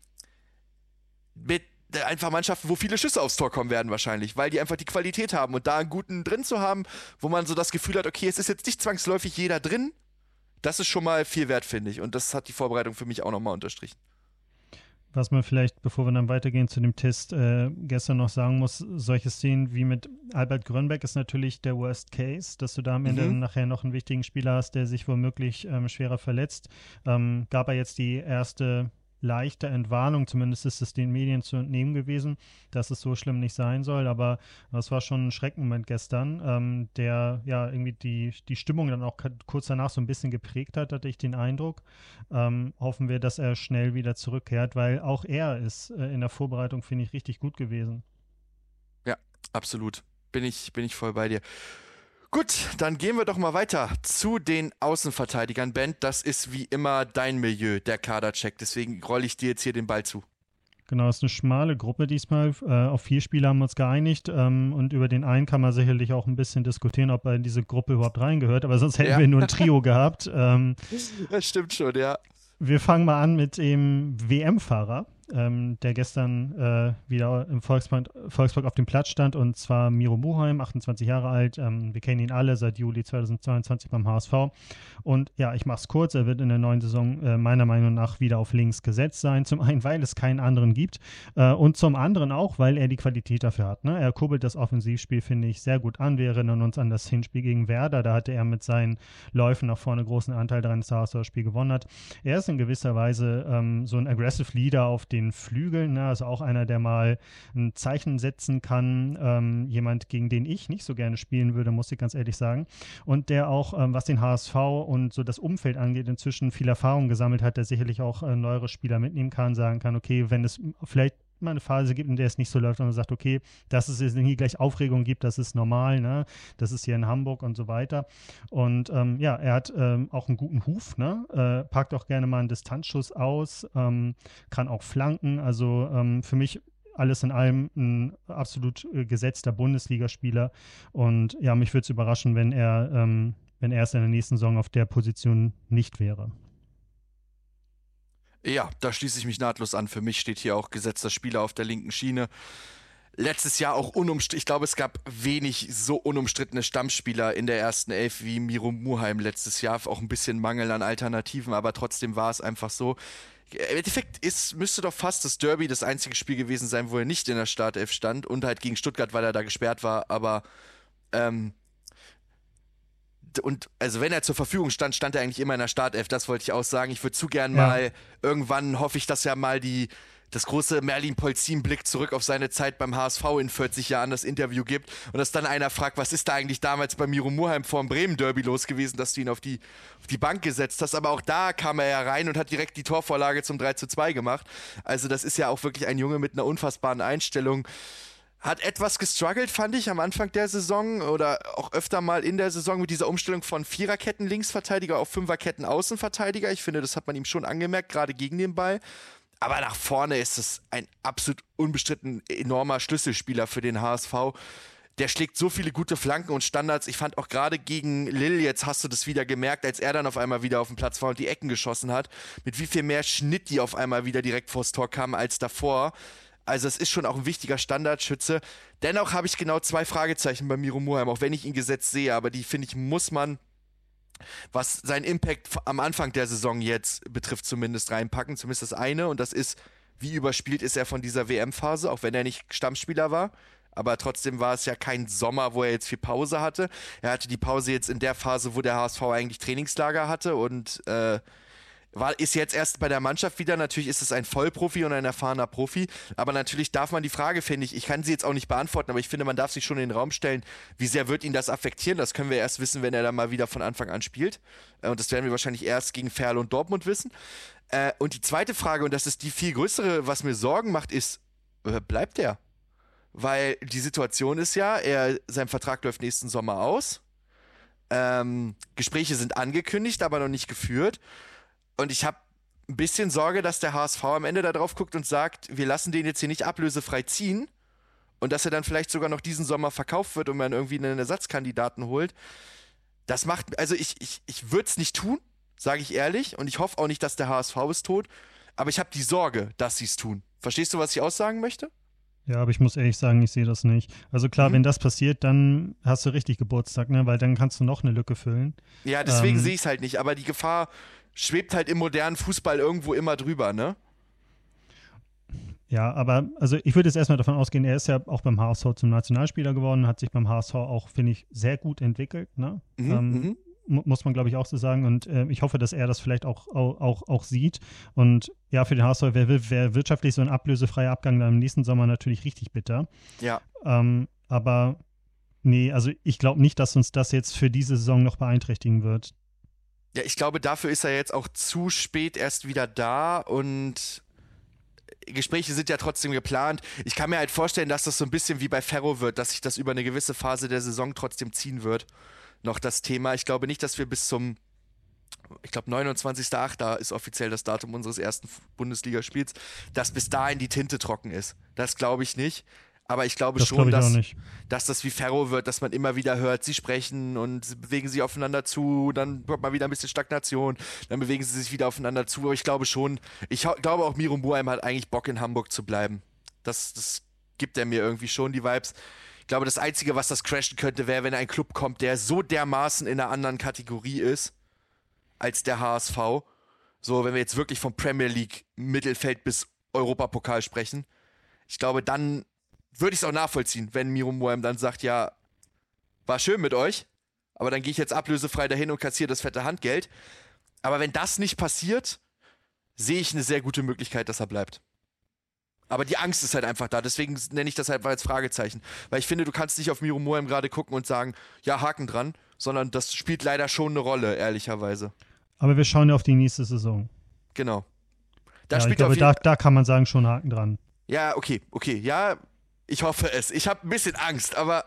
mit einfach Mannschaften, wo viele Schüsse aufs Tor kommen werden wahrscheinlich, weil die einfach die Qualität haben und da einen guten drin zu haben, wo man so das Gefühl hat, okay, es ist jetzt nicht zwangsläufig jeder drin, das ist schon mal viel wert, finde ich. Und das hat die Vorbereitung für mich auch nochmal unterstrichen. Was man vielleicht, bevor wir dann weitergehen zu dem Test, äh, gestern noch sagen muss, solche Szenen wie mit Albert Grönbeck ist natürlich der Worst Case, dass du da am Ende Mhm. nachher noch einen wichtigen Spieler hast, der sich womöglich ähm, schwerer verletzt. Ähm, gab er jetzt die erste leichte Entwarnung, zumindest ist es den Medien zu entnehmen gewesen, dass es so schlimm nicht sein soll, aber das war schon ein Schreckmoment gestern, ähm, der ja irgendwie die, die Stimmung dann auch k- kurz danach so ein bisschen geprägt hat, hatte ich den Eindruck. Ähm, hoffen wir, dass er schnell wieder zurückkehrt, weil auch er ist äh, in der Vorbereitung, finde ich, richtig gut gewesen. Ja, absolut. Bin ich, bin ich voll bei dir. Gut, dann gehen wir doch mal weiter zu den Außenverteidigern. Ben, das ist wie immer dein Milieu, der Kadercheck. Deswegen rolle ich dir jetzt hier den Ball zu. Genau, es ist eine schmale Gruppe diesmal. Äh, auf vier Spieler haben wir uns geeinigt. Ähm, und über den einen kann man sicherlich auch ein bisschen diskutieren, ob er in diese Gruppe überhaupt reingehört. Aber sonst hätten Ja. wir nur ein Trio gehabt. Ähm, Das stimmt schon, ja. wir fangen mal an mit dem W M-Fahrer, ähm, der gestern äh, wieder im Volkspark, Volkspark auf dem Platz stand, und zwar Miro Muheim, achtundzwanzig Jahre alt. Ähm, wir kennen ihn alle seit Juli zweitausendzweiundzwanzig beim H S V. Und ja, ich mache es kurz, er wird in der neuen Saison äh, meiner Meinung nach wieder auf links gesetzt sein. Zum einen, weil es keinen anderen gibt, äh, und zum anderen auch, weil er die Qualität dafür hat. Ne? Er kurbelt das Offensivspiel, finde ich, sehr gut an. Wir erinnern uns an das Hinspiel gegen Werder, da hatte er mit seinen Läufen nach vorne großen Anteil daran, dass das H S V-Spiel gewonnen hat. Er ist in gewisser Weise ähm, so ein Aggressive Leader auf den Flügeln, ne? Also auch einer, der mal ein Zeichen setzen kann, ähm, jemand, gegen den ich nicht so gerne spielen würde, muss ich ganz ehrlich sagen, und der auch, ähm, was den H S V und so das Umfeld angeht, inzwischen viel Erfahrung gesammelt hat, der sicherlich auch äh, neuere Spieler mitnehmen kann, sagen kann, okay, wenn es vielleicht mal eine Phase gibt, in der es nicht so läuft und man sagt, okay, dass es jetzt nie gleich Aufregung gibt, das ist normal, ne? Das ist hier in Hamburg und so weiter. Und ähm, ja, er hat ähm, auch einen guten Huf, ne? Äh, packt auch gerne mal einen Distanzschuss aus, ähm, kann auch flanken, also ähm, für mich alles in allem ein absolut äh, gesetzter Bundesligaspieler, und ja, mich würde es überraschen, wenn er, ähm, wenn er es in der nächsten Saison auf der Position nicht wäre. Ja, da schließe ich mich nahtlos an. Für mich steht hier auch gesetzter Spieler auf der linken Schiene. Letztes Jahr auch unumstritten. Ich glaube, es gab wenig so unumstrittene Stammspieler in der ersten Elf wie Miro Muheim letztes Jahr. Auch ein bisschen Mangel an Alternativen, aber trotzdem war es einfach so. Im Endeffekt ist, müsste doch fast das Derby das einzige Spiel gewesen sein, wo er nicht in der Startelf stand, und halt gegen Stuttgart, weil er da gesperrt war. Aber ähm, und also wenn er zur Verfügung stand, stand er eigentlich immer in der Startelf, das wollte ich auch sagen. Ich würde zu gern Ja. mal, irgendwann hoffe ich, dass er mal die, das große Merlin-Polzin-Blick zurück auf seine Zeit beim H S V in vierzig Jahren das Interview gibt und dass dann einer fragt, was ist da eigentlich damals bei Miro Muheim vor dem Bremen-Derby los gewesen, dass du ihn auf die, auf die Bank gesetzt hast. Aber auch da kam er ja rein und hat direkt die Torvorlage zum drei zu zwei gemacht. Also das ist ja auch wirklich ein Junge mit einer unfassbaren Einstellung. Hat etwas gestruggelt, fand ich, am Anfang der Saison oder auch öfter mal in der Saison mit dieser Umstellung von Viererketten Linksverteidiger auf Fünferketten Außenverteidiger. Ich finde, das hat man ihm schon angemerkt, gerade gegen den Ball. Aber nach vorne ist es ein absolut unbestritten enormer Schlüsselspieler für den H S V. Der schlägt so viele gute Flanken und Standards. Ich fand auch gerade gegen Lille, jetzt hast du das wieder gemerkt, als er dann auf einmal wieder auf dem Platz war und die Ecken geschossen hat, mit wie viel mehr Schnitt die auf einmal wieder direkt vors Tor kamen als davor. Also es ist schon auch ein wichtiger Standardschütze. Dennoch habe ich genau zwei Fragezeichen bei Miro Muheim, auch wenn ich ihn gesetzt sehe. Aber die, finde ich, muss man, was seinen Impact am Anfang der Saison jetzt betrifft, zumindest reinpacken. Zumindest das eine. Und das ist, wie überspielt ist er von dieser W M-Phase, auch wenn er nicht Stammspieler war. Aber trotzdem war es ja kein Sommer, wo er jetzt viel Pause hatte. Er hatte die Pause jetzt in der Phase, wo der H S V eigentlich Trainingslager hatte und äh, war, ist jetzt erst bei der Mannschaft wieder. Natürlich ist es ein Vollprofi und ein erfahrener Profi. Aber natürlich darf man die Frage, finde ich, ich kann sie jetzt auch nicht beantworten, aber ich finde, man darf sich schon in den Raum stellen, wie sehr wird ihn das affektieren? Das können wir erst wissen, wenn er dann mal wieder von Anfang an spielt. Und das werden wir wahrscheinlich erst gegen Ferl und Dortmund wissen. Und die zweite Frage, und das ist die viel größere, was mir Sorgen macht, ist, bleibt er? Weil die Situation ist ja, er, sein Vertrag läuft nächsten Sommer aus. Ähm, Gespräche sind angekündigt, aber noch nicht geführt. Und ich habe ein bisschen Sorge, dass der H S V am Ende da drauf guckt und sagt, wir lassen den jetzt hier nicht ablösefrei ziehen und dass er dann vielleicht sogar noch diesen Sommer verkauft wird und man irgendwie einen Ersatzkandidaten holt. Das macht, also ich, ich, ich würde es nicht tun, sage ich ehrlich, und ich hoffe auch nicht, dass der H S V es tut, aber ich habe die Sorge, dass sie es tun. Verstehst du, was ich aussagen möchte? Ja, aber ich muss ehrlich sagen, ich sehe das nicht. Also klar, Mhm. wenn das passiert, dann hast du richtig Geburtstag, ne? Weil dann kannst du noch eine Lücke füllen. Ja, deswegen Ähm, sehe ich es halt nicht, aber die Gefahr schwebt halt im modernen Fußball irgendwo immer drüber, ne? Ja, aber also ich würde jetzt erstmal davon ausgehen, er ist ja auch beim H S V zum Nationalspieler geworden, hat sich beim H S V auch, finde ich, sehr gut entwickelt, ne? Mhm, ähm, mhm. mu- muss man, glaube ich, auch so sagen. Und äh, ich hoffe, dass er das vielleicht auch, auch, auch, auch sieht. Und ja, für den H S V wäre wär wirtschaftlich so ein ablösefreier Abgang dann im nächsten Sommer natürlich richtig bitter. Ja. Ähm, aber nee, also ich glaube nicht, dass uns das jetzt für diese Saison noch beeinträchtigen wird. Ja, ich glaube, dafür ist er jetzt auch zu spät erst wieder da und Gespräche sind ja trotzdem geplant. Ich kann mir halt vorstellen, dass das so ein bisschen wie bei Ferro wird, dass sich das über eine gewisse Phase der Saison trotzdem ziehen wird. Noch das Thema. Ich glaube nicht, dass wir bis zum, ich glaube, neunundzwanzigsten achten ist offiziell das Datum unseres ersten Bundesligaspiels, dass bis dahin die Tinte trocken ist. Das glaube ich nicht. Aber ich glaube Das schon, glaube ich auch dass, nicht. dass das wie Ferro wird, dass man immer wieder hört, sie sprechen und sie bewegen sich aufeinander zu, dann kommt mal wieder ein bisschen Stagnation, dann bewegen sie sich wieder aufeinander zu. Aber ich glaube schon, ich ha- glaube auch Miro Muheim hat eigentlich Bock in Hamburg zu bleiben. Das, das gibt er mir irgendwie schon, die Vibes. Ich glaube, das Einzige, was das crashen könnte, wäre, wenn ein Club kommt, der so dermaßen in einer anderen Kategorie ist als der H S V. So, wenn wir jetzt wirklich vom Premier League Mittelfeld bis Europapokal sprechen. Ich glaube, dann würde ich es auch nachvollziehen, wenn Miro Muheim dann sagt, ja, war schön mit euch, aber dann gehe ich jetzt ablösefrei dahin und kassiere das fette Handgeld. Aber wenn das nicht passiert, sehe ich eine sehr gute Möglichkeit, dass er bleibt. Aber die Angst ist halt einfach da, deswegen nenne ich das halt als Fragezeichen. Weil ich finde, du kannst nicht auf Miro Muheim gerade gucken und sagen, ja, Haken dran, sondern das spielt leider schon eine Rolle, ehrlicherweise. Aber wir schauen ja auf die nächste Saison. Genau. Da Ja, ich spielt glaube, auf jeden da, da kann man sagen, schon Haken dran. Ja, okay, okay, ja, ich hoffe es. Ich habe ein bisschen Angst, aber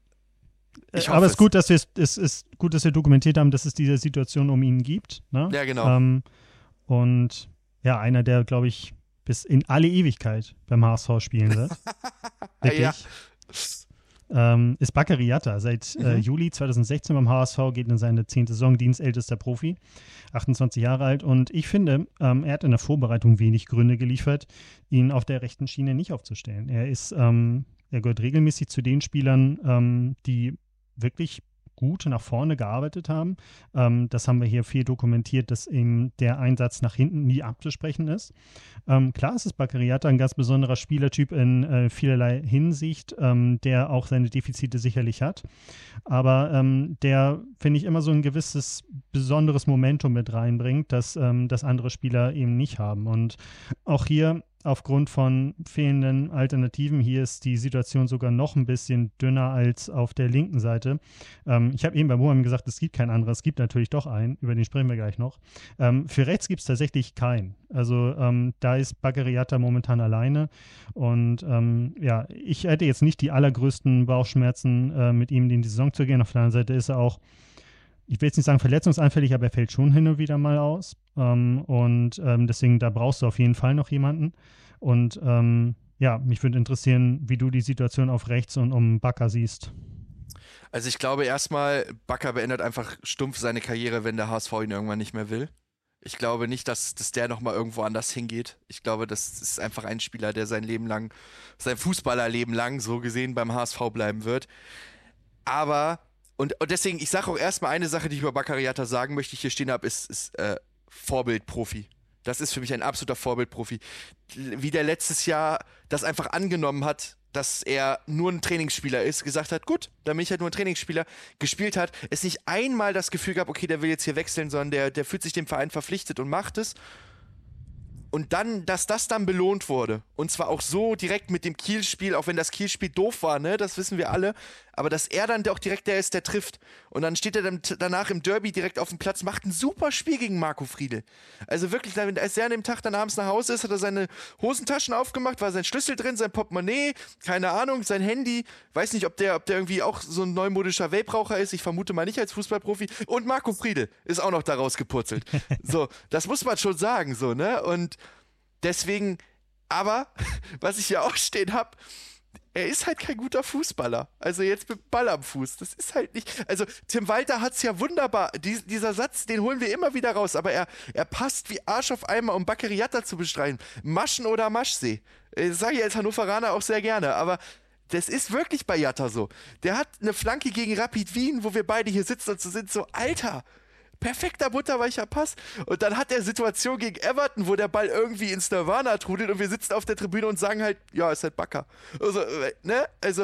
ich hoffe Aber es es. ist gut, dass wir es ist gut, dass wir dokumentiert haben, dass es diese Situation um ihn gibt. Ne? Ja, genau. Ähm, und ja, einer, der, glaube ich, bis in alle Ewigkeit beim H S V spielen wird. Wirklich. Ja. Ähm, ist Bakary Yatta. Seit äh, Mhm. Juli zweitausendsechzehn beim H S V, geht in seine zehnte Saison, dienstältester Profi, achtundzwanzig Jahre alt. Und ich finde, ähm, er hat in der Vorbereitung wenig Gründe geliefert, ihn auf der rechten Schiene nicht aufzustellen. Er ist, ähm, er gehört regelmäßig zu den Spielern, ähm, die wirklich gut nach vorne gearbeitet haben. Ähm, das haben wir hier viel dokumentiert, dass ihm der Einsatz nach hinten nie abzusprechen ist. Ähm, klar, es ist Bakary Yatta ein ganz besonderer Spielertyp in äh, vielerlei Hinsicht, ähm, der auch seine Defizite sicherlich hat. Aber ähm, der, finde ich, immer so ein gewisses besonderes Momentum mit reinbringt, das, ähm, das andere Spieler eben nicht haben. Und auch hier aufgrund von fehlenden Alternativen, hier ist die Situation sogar noch ein bisschen dünner als auf der linken Seite. Ähm, ich habe eben bei Muheim gesagt, es gibt keinen anderen. Es gibt natürlich doch einen, über den sprechen wir gleich noch. Ähm, für rechts gibt es tatsächlich keinen. Also ähm, da ist Bakary Yatta momentan alleine. Und ähm, ja, ich hätte jetzt nicht die allergrößten Bauchschmerzen, äh, mit ihm in die Saison zu gehen. Auf der anderen Seite ist er auch, ich will jetzt nicht sagen verletzungsanfällig, aber er fällt schon hin und wieder mal aus. Ähm, und ähm, deswegen, da brauchst du auf jeden Fall noch jemanden. Und ähm, ja, mich würde interessieren, wie du die Situation auf rechts und um Bakker siehst. Also ich glaube erstmal, Bakker beendet einfach stumpf seine Karriere, wenn der H S V ihn irgendwann nicht mehr will. Ich glaube nicht, dass, dass der nochmal irgendwo anders hingeht. Ich glaube, das ist einfach ein Spieler, der sein Leben lang, sein Fußballerleben lang so gesehen beim H S V bleiben wird. Aber, und, und deswegen, ich sage auch erstmal eine Sache, die ich über Bakary Yatta sagen möchte, ich hier stehen habe, ist, ist äh, Vorbildprofi. Das ist für mich ein absoluter Vorbildprofi. Wie der letztes Jahr das einfach angenommen hat, dass er nur ein Trainingsspieler ist, gesagt hat, gut, dann bin ich halt nur ein Trainingsspieler, gespielt hat, es nicht einmal das Gefühl gab, okay, der will jetzt hier wechseln, sondern der, der fühlt sich dem Verein verpflichtet und macht es. Und dann, dass das dann belohnt wurde. Und zwar auch so direkt mit dem Kiel-Spiel, auch wenn das Kiel-Spiel doof war, ne, das wissen wir alle. Aber dass er dann auch direkt der ist, der trifft. Und dann steht er dann danach im Derby direkt auf dem Platz, macht ein super Spiel gegen Marco Friedl. Also wirklich, als er an dem Tag dann abends nach Hause ist, hat er seine Hosentaschen aufgemacht, war sein Schlüssel drin, sein Portemonnaie, keine Ahnung, sein Handy. Weiß nicht, ob der, ob der irgendwie auch so ein neumodischer Vape-Raucher ist. Ich vermute mal nicht als Fußballprofi. Und Marco Friedl ist auch noch da rausgepurzelt. So, das muss man schon sagen, so, ne? Und deswegen, aber, was ich hier auch stehen habe, er ist halt kein guter Fußballer. Also jetzt mit Ball am Fuß. Das ist halt nicht. Also Tim Walter hat es ja wunderbar. Dies, dieser Satz, den holen wir immer wieder raus. Aber er, er passt wie Arsch auf Eimer, um Bakary Jatta zu bestreiten. Maschen oder Maschsee. Das sage ich als Hannoveraner auch sehr gerne. Aber das ist wirklich bei Jatta so. Der hat eine Flanke gegen Rapid Wien, wo wir beide hier sitzen und so sind so, Alter, perfekter butterweicher Pass. Und dann hat er Situation gegen Everton, wo der Ball irgendwie ins Nirvana trudelt und wir sitzen auf der Tribüne und sagen halt, ja, ist halt Bakker. Also, ne? Also,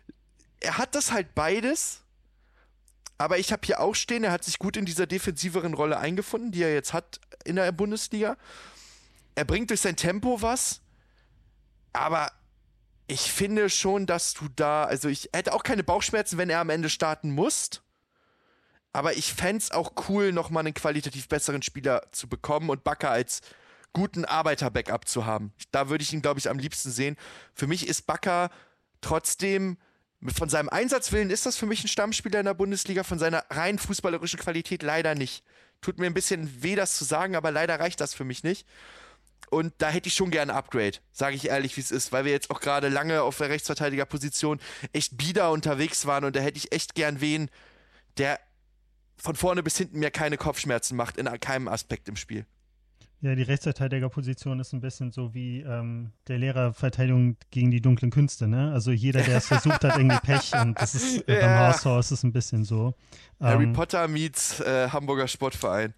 er hat das halt beides. Aber ich habe hier auch stehen, er hat sich gut in dieser defensiveren Rolle eingefunden, die er jetzt hat in der Bundesliga. Er bringt durch sein Tempo was. Aber ich finde schon, dass du da, also ich hätte auch keine Bauchschmerzen, wenn er am Ende starten muss. Aber ich fände es auch cool, nochmal einen qualitativ besseren Spieler zu bekommen und Bakker als guten Arbeiter-Backup zu haben. Da würde ich ihn, glaube ich, am liebsten sehen. Für mich ist Bakker trotzdem, von seinem Einsatzwillen ist das für mich ein Stammspieler in der Bundesliga, von seiner rein fußballerischen Qualität leider nicht. Tut mir ein bisschen weh, das zu sagen, aber leider reicht das für mich nicht. Und da hätte ich schon gerne ein Upgrade, sage ich ehrlich, wie es ist, weil wir jetzt auch gerade lange auf der Rechtsverteidigerposition echt bieder unterwegs waren und da hätte ich echt gern wen, der von vorne bis hinten mir keine Kopfschmerzen macht, in keinem Aspekt im Spiel. Ja, die Rechtsverteidigerposition ist ein bisschen so wie ähm, der Lehrerverteidigung gegen die dunklen Künste, ne? Also jeder, der es versucht hat, irgendwie Pech und das ist äh, ja. Beim H S V ist es ein bisschen so. Harry ähm, Potter meets äh, Hamburger Sportverein.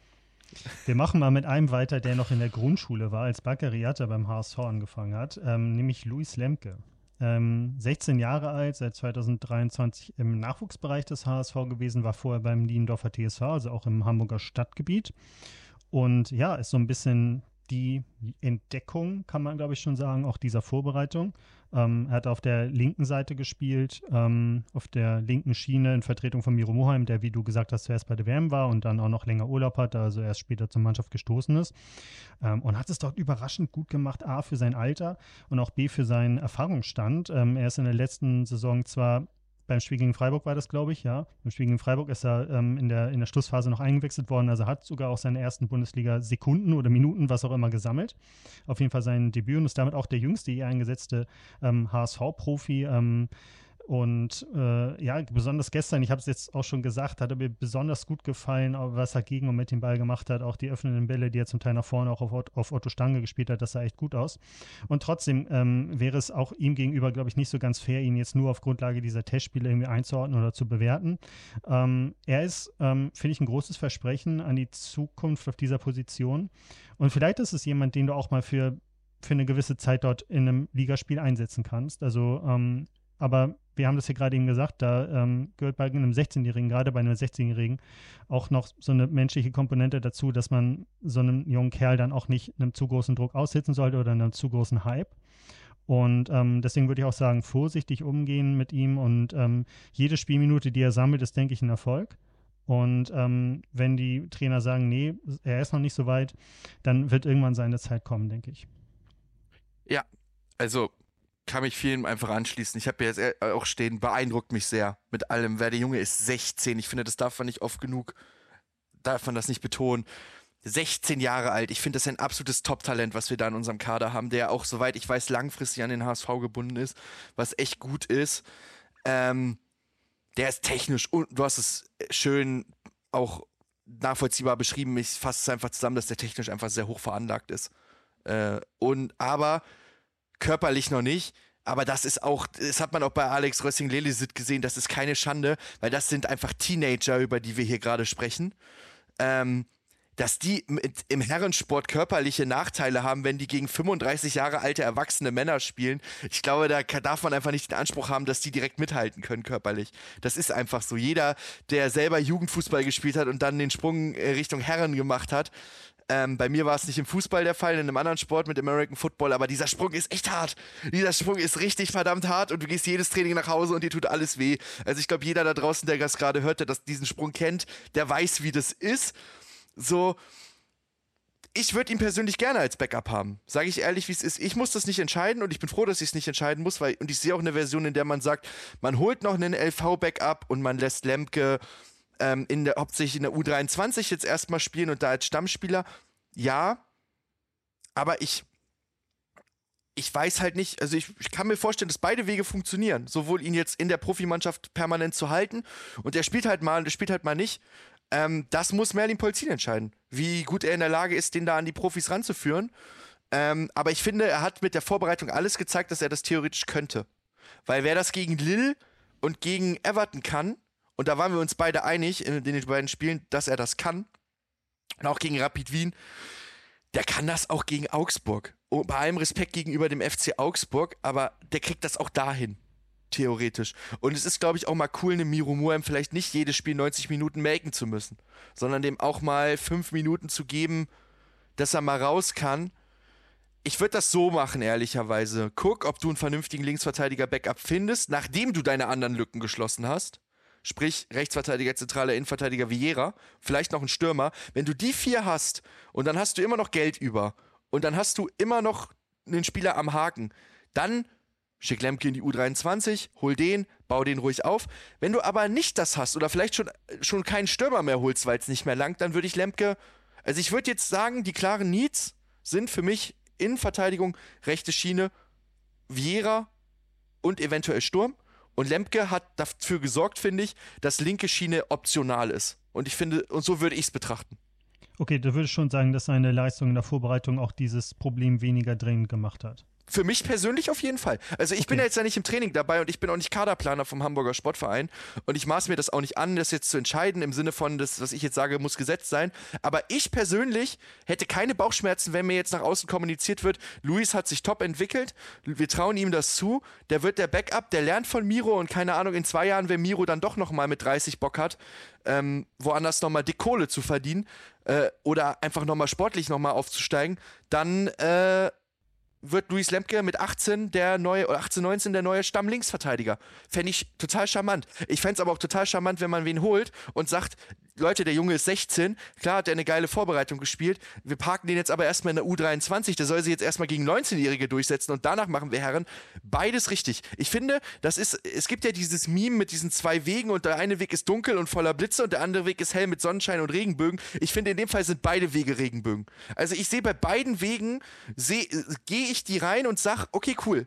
Wir machen mal mit einem weiter, der noch in der Grundschule war, als Bakary Jatta beim H S V angefangen hat, ähm, nämlich Luis Lemke. Ähm, sechzehn Jahre alt, seit zweitausenddreiundzwanzig im Nachwuchsbereich des H S V gewesen, war vorher beim Niendorfer T S V, also auch im Hamburger Stadtgebiet. Und ja, ist so ein bisschen die Entdeckung, kann man glaube ich schon sagen, auch dieser Vorbereitung. Ähm, er hat auf der linken Seite gespielt, ähm, auf der linken Schiene in Vertretung von Miro Moheim, der, wie du gesagt hast, zuerst bei der W M war und dann auch noch länger Urlaub hatte, also erst später zur Mannschaft gestoßen ist. Ähm, und hat es dort überraschend gut gemacht, A, für sein Alter und auch B, für seinen Erfahrungsstand. Ähm, er ist in der letzten Saison zwar beim Spiel gegen Freiburg war das, glaube ich, ja. Beim Spiel gegen Freiburg ist er ähm, in, der, in der Schlussphase noch eingewechselt worden. Also hat sogar auch seine ersten Bundesliga-Sekunden oder Minuten, was auch immer, gesammelt. Auf jeden Fall sein Debüt und ist damit auch der jüngste je eingesetzte ähm, H S V-Profi. Ähm, und äh, ja, besonders gestern, ich habe es jetzt auch schon gesagt, hat er mir besonders gut gefallen, was er gegen und mit dem Ball gemacht hat. Auch die öffnenden Bälle, die er zum Teil nach vorne auch auf, auf Otto Stange gespielt hat, das sah echt gut aus. Und trotzdem ähm, wäre es auch ihm gegenüber, glaube ich, nicht so ganz fair, ihn jetzt nur auf Grundlage dieser Testspiele irgendwie einzuordnen oder zu bewerten. Ähm, er ist, ähm, finde ich, ein großes Versprechen an die Zukunft auf dieser Position. Und vielleicht ist es jemand, den du auch mal für, für eine gewisse Zeit dort in einem Ligaspiel einsetzen kannst. Also, ähm, aber wir haben das hier gerade eben gesagt, da ähm, gehört bei einem sechzehnjährigen, gerade bei einem sechzehnjährigen, auch noch so eine menschliche Komponente dazu, dass man so einem jungen Kerl dann auch nicht einem zu großen Druck aussitzen sollte oder einem zu großen Hype. Und ähm, deswegen würde ich auch sagen, vorsichtig umgehen mit ihm und ähm, jede Spielminute, die er sammelt, ist, denke ich, ein Erfolg. Und ähm, wenn die Trainer sagen, nee, er ist noch nicht so weit, dann wird irgendwann seine Zeit kommen, denke ich. Ja, also kann mich vielen einfach anschließen. Ich habe jetzt auch stehen, beeindruckt mich sehr mit allem. Wer der Junge ist, sechzehn. Ich finde, das darf man nicht oft genug, darf man das nicht betonen. sechzehn Jahre alt. Ich finde, das ist ein absolutes Top-Talent, was wir da in unserem Kader haben, der auch, soweit ich weiß, langfristig an den H S V gebunden ist, was echt gut ist. Ähm, der ist technisch und du hast es schön auch nachvollziehbar beschrieben. Ich fasse es einfach zusammen, dass der technisch einfach sehr hoch veranlagt ist. Äh, und aber körperlich noch nicht, aber das ist auch, das hat man auch bei Alex Rössing-Lelisit gesehen, das ist keine Schande, weil das sind einfach Teenager, über die wir hier gerade sprechen. Ähm, dass die mit, im Herrensport körperliche Nachteile haben, wenn die gegen fünfunddreißig Jahre alte erwachsene Männer spielen. Ich glaube, da kann, darf man einfach nicht den Anspruch haben, dass die direkt mithalten können körperlich. Das ist einfach so. Jeder, der selber Jugendfußball gespielt hat und dann den Sprung Richtung Herren gemacht hat, ähm, bei mir war es nicht im Fußball der Fall, in einem anderen Sport mit American Football, aber dieser Sprung ist echt hart. Dieser Sprung ist richtig verdammt hart und du gehst jedes Training nach Hause und dir tut alles weh. Also ich glaube, jeder da draußen, der das gerade hört, der das, diesen Sprung kennt, der weiß, wie das ist. So, ich würde ihn persönlich gerne als Backup haben. Sage ich ehrlich, wie es ist. Ich muss das nicht entscheiden und ich bin froh, dass ich es nicht entscheiden muss, weil, und ich sehe auch eine Version, in der man sagt, man holt noch einen L V-Backup und man lässt Lemke ähm, in der, hauptsächlich in der U dreiundzwanzig jetzt erstmal spielen und da als Stammspieler. Ja, aber ich ich weiß halt nicht, also ich, ich kann mir vorstellen, dass beide Wege funktionieren. Sowohl ihn jetzt in der Profimannschaft permanent zu halten und der spielt halt mal und der spielt halt mal nicht. Ähm, das muss Merlin Polzin entscheiden, wie gut er in der Lage ist, den da an die Profis ranzuführen. Ähm, aber ich finde, er hat mit der Vorbereitung alles gezeigt, dass er das theoretisch könnte. Weil wer das gegen Lille und gegen Everton kann, und da waren wir uns beide einig in den beiden Spielen, dass er das kann, und auch gegen Rapid Wien, der kann das auch gegen Augsburg. Und bei allem Respekt gegenüber dem F C Augsburg, aber der kriegt das auch dahin. Theoretisch. Und es ist, glaube ich, auch mal cool, einem Miro Muheim vielleicht nicht jedes Spiel neunzig Minuten melken zu müssen, sondern dem auch mal fünf Minuten zu geben, dass er mal raus kann. Ich würde das so machen, ehrlicherweise. Guck, ob du einen vernünftigen Linksverteidiger-Backup findest, nachdem du deine anderen Lücken geschlossen hast. Sprich, Rechtsverteidiger, zentraler Innenverteidiger Vieira, vielleicht noch einen Stürmer. Wenn du die vier hast und dann hast du immer noch Geld über und dann hast du immer noch einen Spieler am Haken, dann schick Lemke in die U dreiundzwanzig, hol den, bau den ruhig auf. Wenn du aber nicht das hast oder vielleicht schon, schon keinen Stürmer mehr holst, weil es nicht mehr langt, dann würde ich Lemke, also ich würde jetzt sagen, die klaren Needs sind für mich Innenverteidigung, rechte Schiene, Vieira und eventuell Sturm. Und Lemke hat dafür gesorgt, finde ich, dass linke Schiene optional ist. Und ich finde, und so würde ich es betrachten. Okay, du würdest schon sagen, dass seine Leistung in der Vorbereitung auch dieses Problem weniger dringend gemacht hat. Für mich persönlich auf jeden Fall. Also ich okay. bin ja jetzt ja nicht im Training dabei und ich bin auch nicht Kaderplaner vom Hamburger Sportverein und ich maß mir das auch nicht an, das jetzt zu entscheiden im Sinne von, das, was ich jetzt sage, muss gesetzt sein. Aber ich persönlich hätte keine Bauchschmerzen, wenn mir jetzt nach außen kommuniziert wird, Luis hat sich top entwickelt, wir trauen ihm das zu, der wird der Backup, der lernt von Miro und keine Ahnung, in zwei Jahren, wenn Miro dann doch nochmal mit dreißig Bock hat, ähm, woanders nochmal dick Kohle zu verdienen äh, oder einfach nochmal sportlich nochmal aufzusteigen, dann äh, wird Luis Lemke mit achtzehn der neue, oder achtzehn, neunzehn der neue Stammlinksverteidiger. Fände ich total charmant. Ich fände es aber auch total charmant, wenn man wen holt und sagt, Leute, der Junge ist sechzehn, klar hat er eine geile Vorbereitung gespielt, wir parken den jetzt aber erstmal in der U dreiundzwanzig, der soll sich jetzt erstmal gegen neunzehnjährige durchsetzen und danach machen wir Herren. Beides richtig. Ich finde, das ist, es gibt ja dieses Meme mit diesen zwei Wegen und der eine Weg ist dunkel und voller Blitze und der andere Weg ist hell mit Sonnenschein und Regenbögen. Ich finde, in dem Fall sind beide Wege Regenbögen. Also ich sehe bei beiden Wegen, gehe ich die rein und sag, okay, cool.